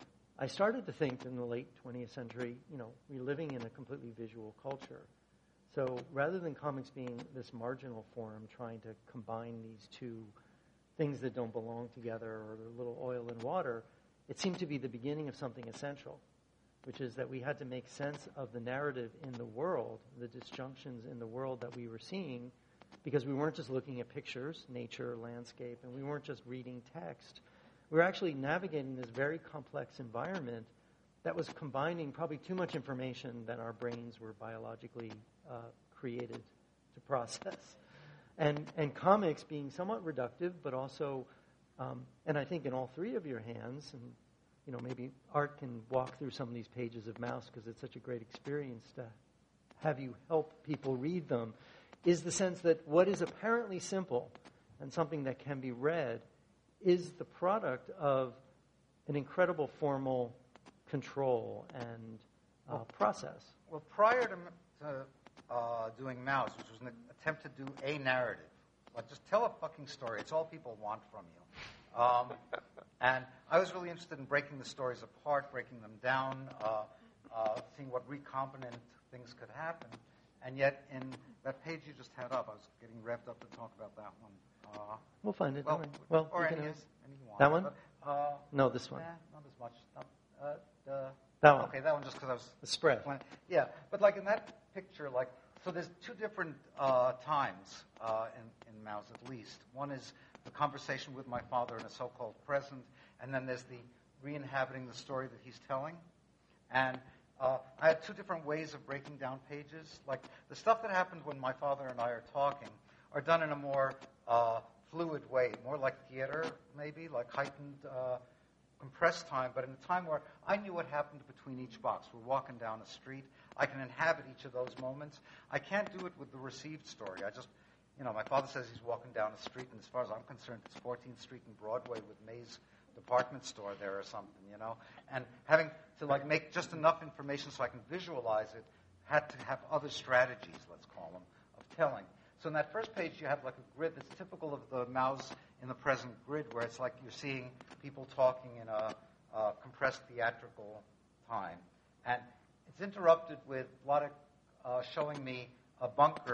I started to think in the late twentieth century, you know, we're living in a completely visual culture. So rather than comics being this marginal form trying to combine these two things that don't belong together or a little oil and water, it seemed to be the beginning of something essential, which is that we had to make sense of the narrative in the world, the disjunctions in the world that we were seeing, because we weren't just looking at pictures, nature, landscape, and we weren't just reading text. We were actually navigating this very complex environment that was combining probably too much information that our brains were biologically uh, created to process. And and comics being somewhat reductive, but also, um, and I think in all three of your hands, and you know maybe Art can walk through some of these pages of Mouse because it's such a great experience to have you help people read them, is the sense that what is apparently simple and something that can be read is the product of an incredible formal control and uh, process. Well, prior to, to uh, doing Mouse, which was an attempt to do a narrative, like just tell a fucking story. It's all people want from you. Um, and I was really interested in breaking the stories apart, breaking them down, uh, uh, seeing what recombinant things could happen. And yet, in that page you just had up, I was getting revved up to talk about that one. Uh, We'll find it. well, don't worry. Well, or you any, can any always- you want. That one? But, uh, No, this one. Nah, not as much. No, uh, the, That one. Okay, that one just because I was The spread. plan- Yeah, but like in that picture, like so, there's two different uh, times uh, in, in Mouse at least. One is the conversation with my father in a so-called present, and then there's the re-inhabiting the story that he's telling. And uh, I had two different ways of breaking down pages. Like the stuff that happens when my father and I are talking are done in a more uh, fluid way, more like theater, maybe, like heightened. Uh, compressed time, but in a time where I knew what happened between each box. We're walking down a street. I can inhabit each of those moments. I can't do it with the received story. I just, you know, my father says he's walking down a street, and as far as I'm concerned, it's fourteenth Street and Broadway with May's department store there or something, you know. And having to, like, make just enough information so I can visualize it had to have other strategies, let's call them, of telling. So in that first page, you have, like, a grid that's typical of the Mouse in the present grid, where it's like you're seeing people talking in a uh, compressed theatrical time. And it's interrupted with a lot of uh, showing me a bunker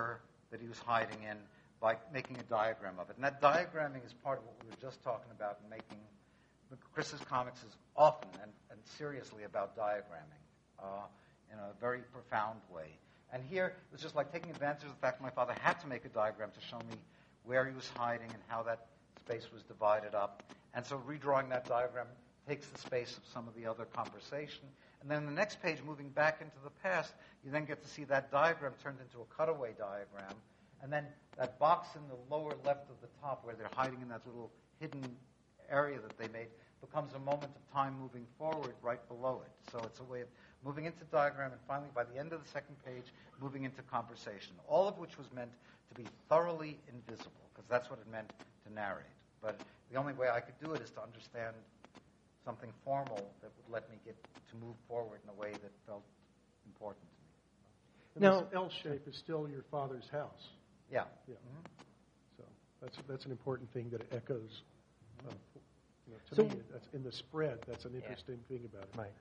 that he was hiding in by making a diagram of it. And that diagramming is part of what we were just talking about in making Chris's comics is often and, and seriously about diagramming uh, in a very profound way. And here, it was just like taking advantage of the fact that my father had to make a diagram to show me where he was hiding and how that space was divided up. And so redrawing that diagram takes the space of some of the other conversation. And then the next page, moving back into the past, you then get to see that diagram turned into a cutaway diagram. And then that box in the lower left of the top where they're hiding in that little hidden area that they made becomes a moment of time moving forward right below it. So it's a way of moving into diagram and finally, by the end of the second page, moving into conversation, all of which was meant to be thoroughly invisible, because that's what it meant to narrate. But the only way I could do it is to understand something formal that would let me get to move forward in a way that felt important to me. And Now- this L shape is still your father's house. Yeah. Yeah. So that's that's an important thing that it echoes. Uh, you know, to So- me, that's in the spread. That's an Yeah. interesting thing about it. Right.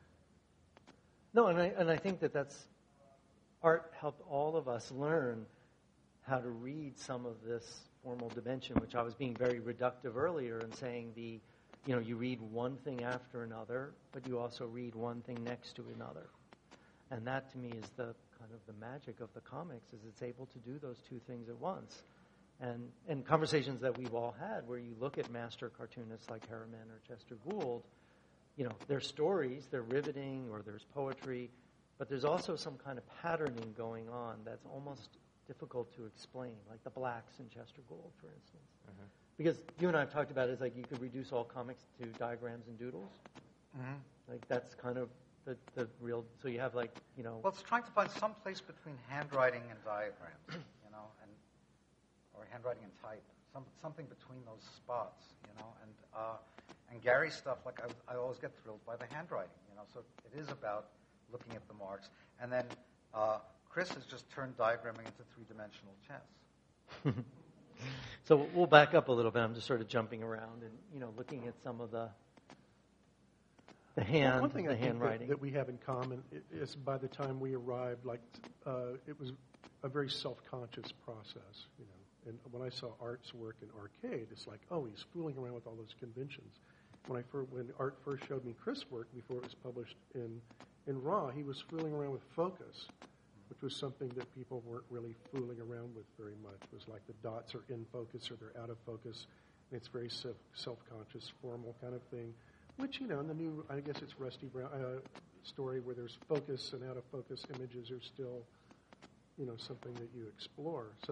No, and I and I think that that's art helped all of us learn how to read some of this formal dimension, which I was being very reductive earlier in saying the, you know, you read one thing after another, but you also read one thing next to another, and that to me is the kind of the magic of the comics, is it's able to do those two things at once. And and conversations that we've all had where you look at master cartoonists like Harriman or Chester Gould, you know, there's stories, they're riveting, or there's poetry, but there's also some kind of patterning going on that's almost difficult to explain, like the blacks in Chester Gould, for instance. Mhm. Because you and I have talked about it, it's like you could reduce all comics to diagrams and doodles. Mm-hmm. Like that's kind of the, the real, so you have like, you know, Well, it's trying to find some place between handwriting and diagrams, you know, and or handwriting and type, some, something between those spots, you know. And uh, and Gary's stuff, like I, I always get thrilled by the handwriting, you know. So it is about looking at the marks. And then uh, Chris has just turned diagramming into three-dimensional chess. so we'll back up a little bit. I'm just sort of jumping around and, you know, looking at some of the the hand, Well, one thing the I think handwriting. that, that we have in common i- is by the time we arrived, like uh, it was a very self-conscious process, you know. And when I saw Art's work in Arcade, it's like, oh, he's fooling around with all those conventions. When I first, when Art first showed me Chris' work before it was published in in Raw, he was fooling around with focus, which was something that people weren't really fooling around with very much. It was like the dots are in focus or they're out of focus, and it's very self, self-conscious, formal kind of thing. Which, you know, in the new, I guess it's Rusty Brown uh, story where there's focus and out of focus images are still, you know, something that you explore. So,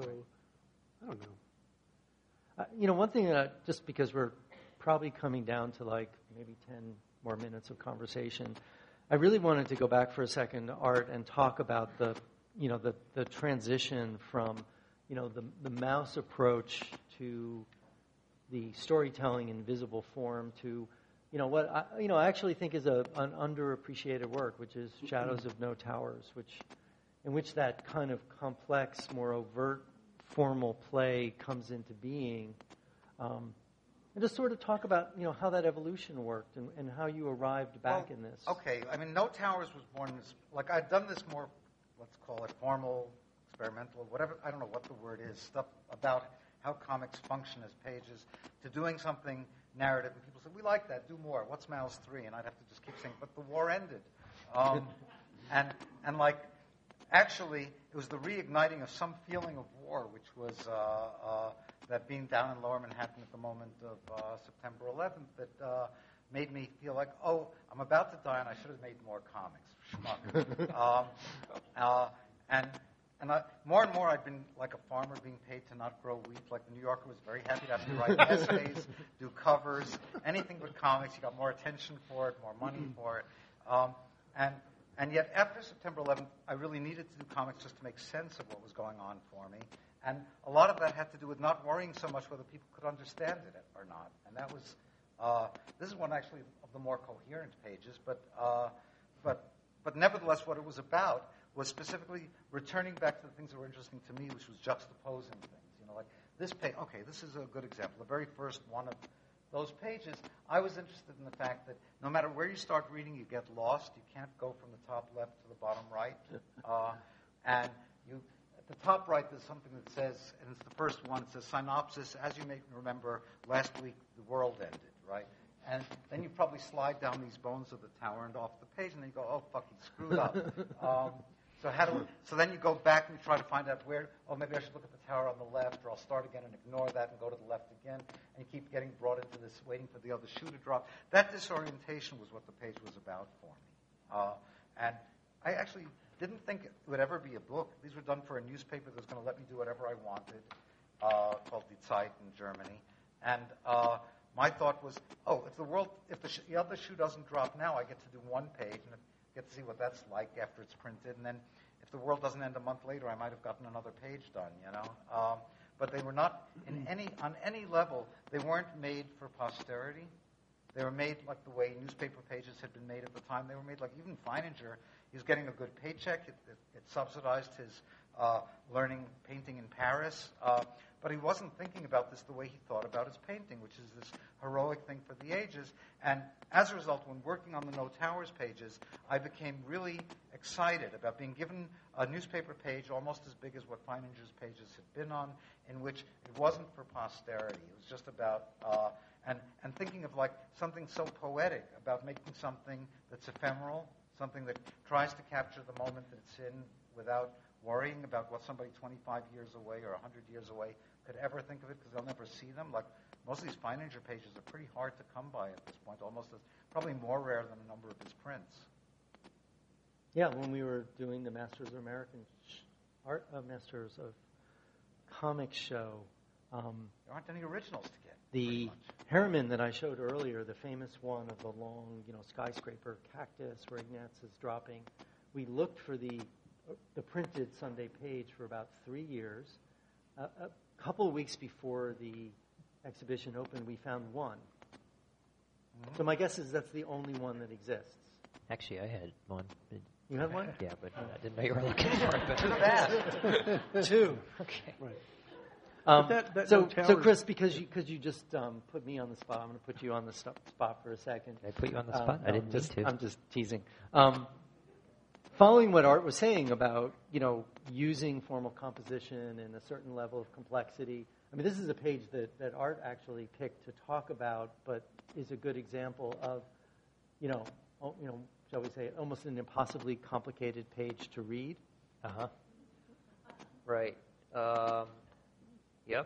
I don't know. Uh, you know, one thing, uh, just because we're probably coming down to like maybe ten more minutes of conversation, I really wanted to go back for a second to Art and talk about the, you know, the, the transition from, you know, the, the mouse approach to the storytelling in visible form to, you know, what I, you know, I actually think is a, an underappreciated work, which is Shadows of No Towers, which, in which that kind of complex, more overt, formal play comes into being. Um, and just sort of talk about, you know, how that evolution worked and, and how you arrived back Well, in this. Okay, I mean, No Towers was born as, like, I'd done this more, let's call it formal, experimental, whatever, I don't know what the word is, stuff about how comics function as pages, to doing something narrative. And people said, we like that, do more. What's Mouse three? And I'd have to just keep saying, but the war ended. Um, and, and, like, actually, it was the reigniting of some feeling of war, which was uh, uh, that being down in Lower Manhattan at the moment of uh, September eleventh, that uh, made me feel like, oh, I'm about to die, and I should have made more comics. Schmuck. um, uh, and and I, more and more, I've been like a farmer being paid to not grow wheat. Like the New Yorker was very happy to have me write essays, do covers, anything but comics. You got more attention for it, more money for it. Um, and and yet, after September eleventh, I really needed to do comics just to make sense of what was going on for me. And a lot of that had to do with not worrying so much whether people could understand it or not. And that was, uh, this is one actually of the more coherent pages, but, uh, but, but nevertheless, what it was about was specifically returning back to the things that were interesting to me, which was juxtaposing things. You know, like this page, okay, this is a good example. The very first one of those pages, I was interested in the fact that no matter where you start reading, you get lost. You can't go from the top left to the bottom right. Uh, and you, at the top right, there's something that says, and it's the first one, it says, synopsis, as you may remember, last week the world ended, right? And then you probably slide down these bones of the tower and off the page, and then you go, oh, fuck, you screwed up. um, so how do? So then you go back and you try to find out where, oh, maybe I should look at the tower on the left, or I'll start again and ignore that and go to the left again, and you keep getting brought into this, waiting for the other shoe to drop. That disorientation was what the page was about for me. Uh, and I actually didn't think it would ever be a book. These were done for a newspaper that was going to let me do whatever I wanted, uh, called Die Zeit in Germany. And uh, my thought was, oh, if the world, if the, sh- the other shoe doesn't drop now, I get to do one page and get to see what that's like after it's printed. And then if the world doesn't end a month later, I might have gotten another page done, you know. Um, but they were not in any on any level. They weren't made for posterity. They were made like the way newspaper pages had been made at the time. They were made like even Feininger. He was getting a good paycheck. It, it, it subsidized his uh, learning painting in Paris. Uh, but he wasn't thinking about this the way he thought about his painting, which is this heroic thing for the ages. And as a result, when working on the No Towers pages, I became really excited about being given a newspaper page almost as big as what Feininger's pages had been on, in which it wasn't for posterity. It was just about... Uh, And, and thinking of like something so poetic about making something that's ephemeral, something that tries to capture the moment that it's in without worrying about what somebody twenty-five years away or one hundred years away could ever think of it, because they'll never see them. Like most of these Feininger pages are pretty hard to come by at this point, almost as probably more rare than a number of his prints. Yeah, when we were doing the Masters of American sh- Art, uh, Masters of Comics show, um, there aren't any originals to get. The Harriman that I showed earlier, the famous one of the long, you know, skyscraper cactus where Ignatz is dropping, we looked for the the printed Sunday page for about three years. Uh, a couple of weeks before the exhibition opened, we found one. Mm-hmm. So my guess is that's the only one that exists. Actually, I had one. You had one? Yeah, but I didn't know you were looking for it. But Too bad. Two. Okay. Right. Um, that, that so, no so Chris, because you because you just um, put me on the spot, I'm going to put you on the st- spot for a second. Did I put you on the Um, spot? no, I didn't just, need to. I'm just teasing. Um, following what Art was saying about, you know, using formal composition and a certain level of complexity. I mean, this is a page that, that Art actually picked to talk about, but is a good example of, you know, oh, you know, shall we say, almost an impossibly complicated page to read. Uh huh. Right. Um, Yep.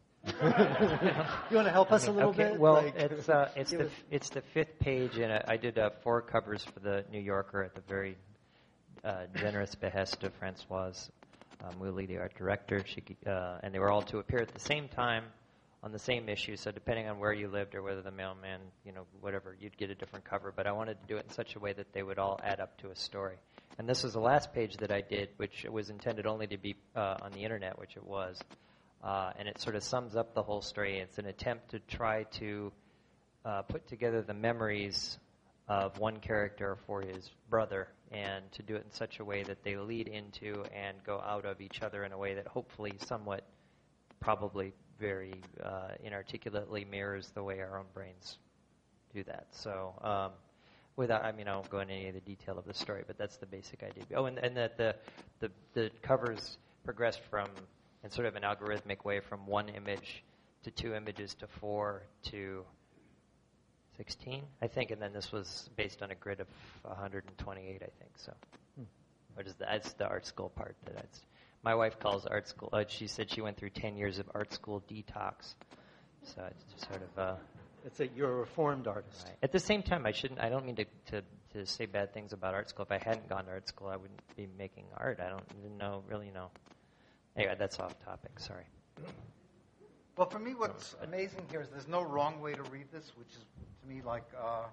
You want to help us a little okay, bit? Well, Like, it's uh, it's the us... it's the fifth page, and I did uh, four covers for the New Yorker at the very uh, generous behest of Françoise um, Woolley, the art director. She uh, and they were all to appear at the same time on the same issue. So depending on where you lived or whether the mailman, you know, whatever, you'd get a different cover. But I wanted to do it in such a way that they would all add up to a story. And this was the last page that I did, which was intended only to be uh, on the internet, which it was. Uh, and it sort of sums up the whole story. It's an attempt to try to uh, put together the memories of one character for his brother, and to do it in such a way that they lead into and go out of each other in a way that hopefully somewhat, probably very uh, inarticulately mirrors the way our own brains do that. So um, without, I mean, I won't go into any of the detail of the story, but that's the basic idea. Oh, and, and that the, the, the covers progressed from, in sort of an algorithmic way, from one image to two images to four to sixteen, I think, and then this was based on a grid of one hundred twenty-eight, I think. So, hmm. What is the, that's the art school part. That that's, my wife calls art school. Uh, she said she went through ten years of art school detox. So it's just sort of. Uh, it's a you're a reformed artist. Right. At the same time, I shouldn't. I don't mean to, to to say bad things about art school. If I hadn't gone to art school, I wouldn't be making art. I don't didn't know really know. Anyway, that's off topic. Sorry. Well, for me, what's amazing here is there's no wrong way to read this, which is, to me, like uh,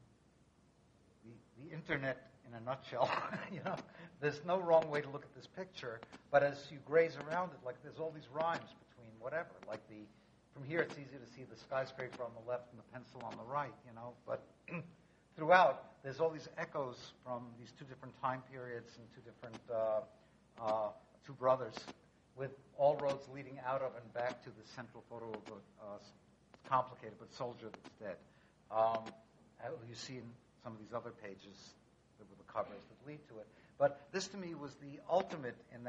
the, the internet in a nutshell. You know, there's no wrong way to look at this picture, but as you graze around it, like there's all these rhymes between whatever. Like the, from here, it's easy to see the skyscraper on the left and the pencil on the right. You know, but throughout, there's all these echoes from these two different time periods and two different uh, uh, two brothers, with all roads leading out of and back to the central photo of a uh, complicated but soldier that's dead. Um, you see in some of these other pages that were the covers that lead to it. But this, to me, was the ultimate in that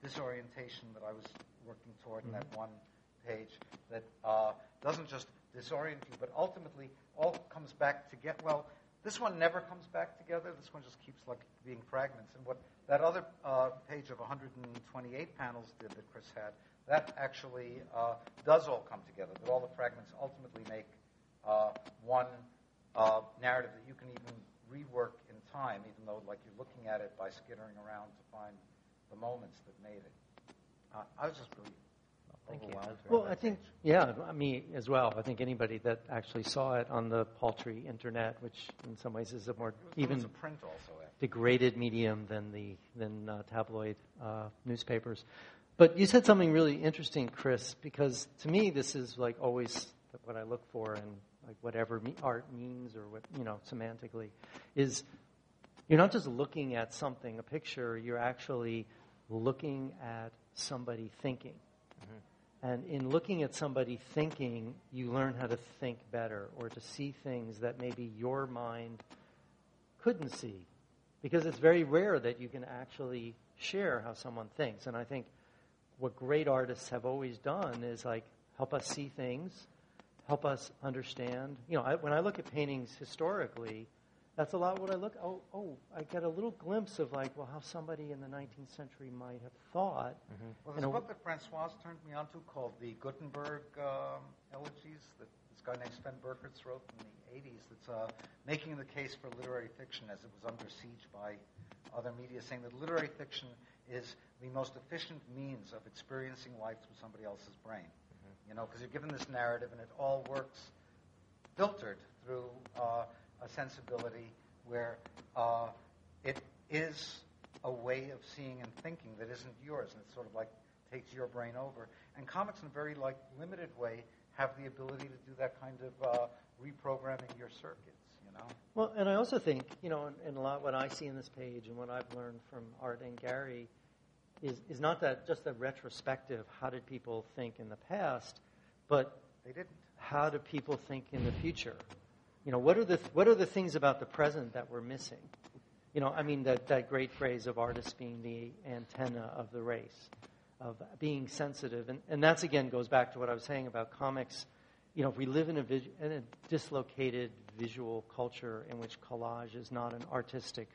disorientation that I was working toward in that one page that uh, doesn't just disorient you, but ultimately all comes back to get, well, this one never comes back together. This one just keeps like being fragments. And what that other uh, page of one hundred twenty-eight panels did that Chris had, that actually uh, does all come together, that all the fragments ultimately make uh, one uh, narrative that you can even rework in time, even though like you're looking at it by skittering around to find the moments that made it. Uh, I was just really Thank you. overwhelmed. Well, I think, yeah, me as well. I think anybody that actually saw it on the paltry internet, which in some ways is a more There even was a print also after. degraded medium than the than uh, tabloid uh, newspapers. But you said something really interesting, Chris, because to me this is like always what I look for, and like whatever me- art means or what you know semantically, is you're not just looking at something, a picture. You're actually looking at somebody thinking. Mm-hmm. And in looking at somebody thinking, you learn how to think better or to see things that maybe your mind couldn't see. Because it's very rare that you can actually share how someone thinks. And I think what great artists have always done is like help us see things, help us understand. You know, I, when I look at paintings historically, that's a lot what I look. Oh, oh, I get a little glimpse of like, well, how somebody in the nineteenth century might have thought. Mm-hmm. Well, there's a book that Francoise turned me on to called The Gutenberg um, Elegies that this guy named Sven Berkertz wrote in the eighties. That's uh, making the case for literary fiction as it was under siege by other media, saying that literary fiction is the most efficient means of experiencing life through somebody else's brain. Mm-hmm. You know, because you're given this narrative and it all works filtered through uh, a sensibility where uh, it is a way of seeing and thinking that isn't yours, and it sort of like takes your brain over. And comics, in a very like limited way, have the ability to do that kind of uh, reprogramming your circuits. You know. Well, and I also think you know, in, in a lot what I see in this page and what I've learned from Art and Gary is is not that just a retrospective. How did people think in the past? But they didn't. How do people think in the future? You know, what are the what are the things about the present that we're missing? You know, I mean that, that great phrase of artists being the antenna of the race, of being sensitive, and and that's again goes back to what I was saying about comics. You know, if we live in a vis- in a dislocated visual culture in which collage is not an artistic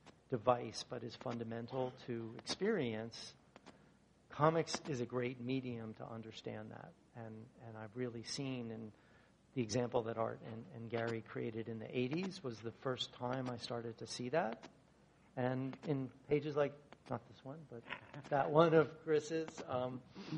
device but is fundamental to experience, comics is a great medium to understand that, and and I've really seen in the example that Art and, and Gary created in the eighties was the first time I started to see that. And in pages like, not this one, but that one of Chris's, um,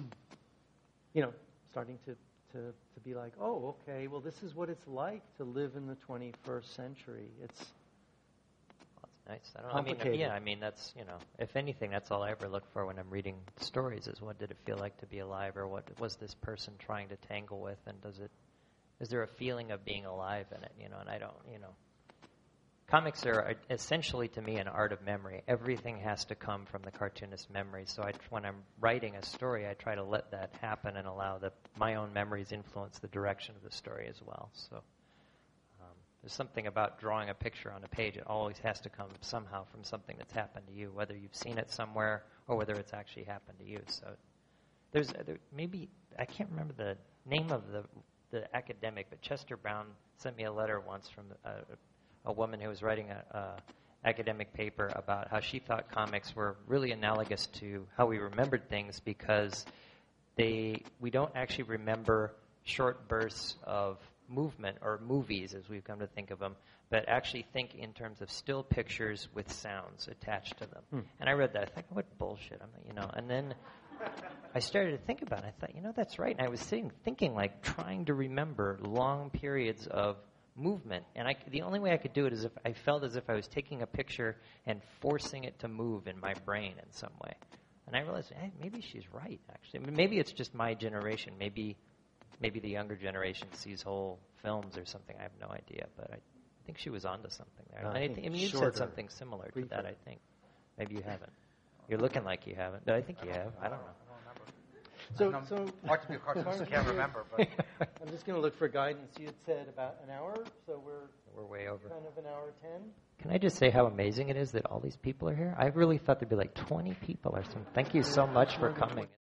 you know, starting to, to, to be like, oh, okay, well, this is what it's like to live in the twenty-first century. It's well, that's nice. I don't know. I mean, yeah, I mean, that's, you know, if anything, that's all I ever look for when I'm reading stories is what did it feel like to be alive, or what was this person trying to tangle with, and does it, is there a feeling of being alive in it, you know, and I don't, you know. Comics are essentially, to me, an art of memory. Everything has to come from the cartoonist's memory. So I, when I'm writing a story, I try to let that happen and allow the, my own memories influence the direction of the story as well. So um, there's something about drawing a picture on a page. It always has to come somehow from something that's happened to you, whether you've seen it somewhere or whether it's actually happened to you. So there's there, maybe, I can't remember the name of the the academic, but Chester Brown sent me a letter once from a, a woman who was writing a, a academic paper about how she thought comics were really analogous to how we remembered things because they we don't actually remember short bursts of movement or movies as we've come to think of them, but actually think in terms of still pictures with sounds attached to them. Hmm. And I read that. I thought, what bullshit? I'm, you know, and then I started to think about it. I thought, you know, that's right. And I was sitting thinking, like, trying to remember long periods of movement. And I, the only way I could do it is if I felt as if I was taking a picture and forcing it to move in my brain in some way. And I realized, hey, maybe she's right, actually. I mean, maybe it's just my generation. Maybe maybe the younger generation sees whole films or something. I have no idea. But I think she was onto something there. Uh, I, I, think, think I mean, you said something similar to that, I think. Maybe you haven't. You're looking like you haven't. No, I think you have. I don't know. So, I'm so hard to be a cartoonist, I Mark, can't you- remember. But I'm just going to look for guidance. You had said about an hour, so we're We're way over. kind of an hour ten. Can I just say how amazing it is that all these people are here? I really thought there'd be like twenty people or something. Thank you so much for coming.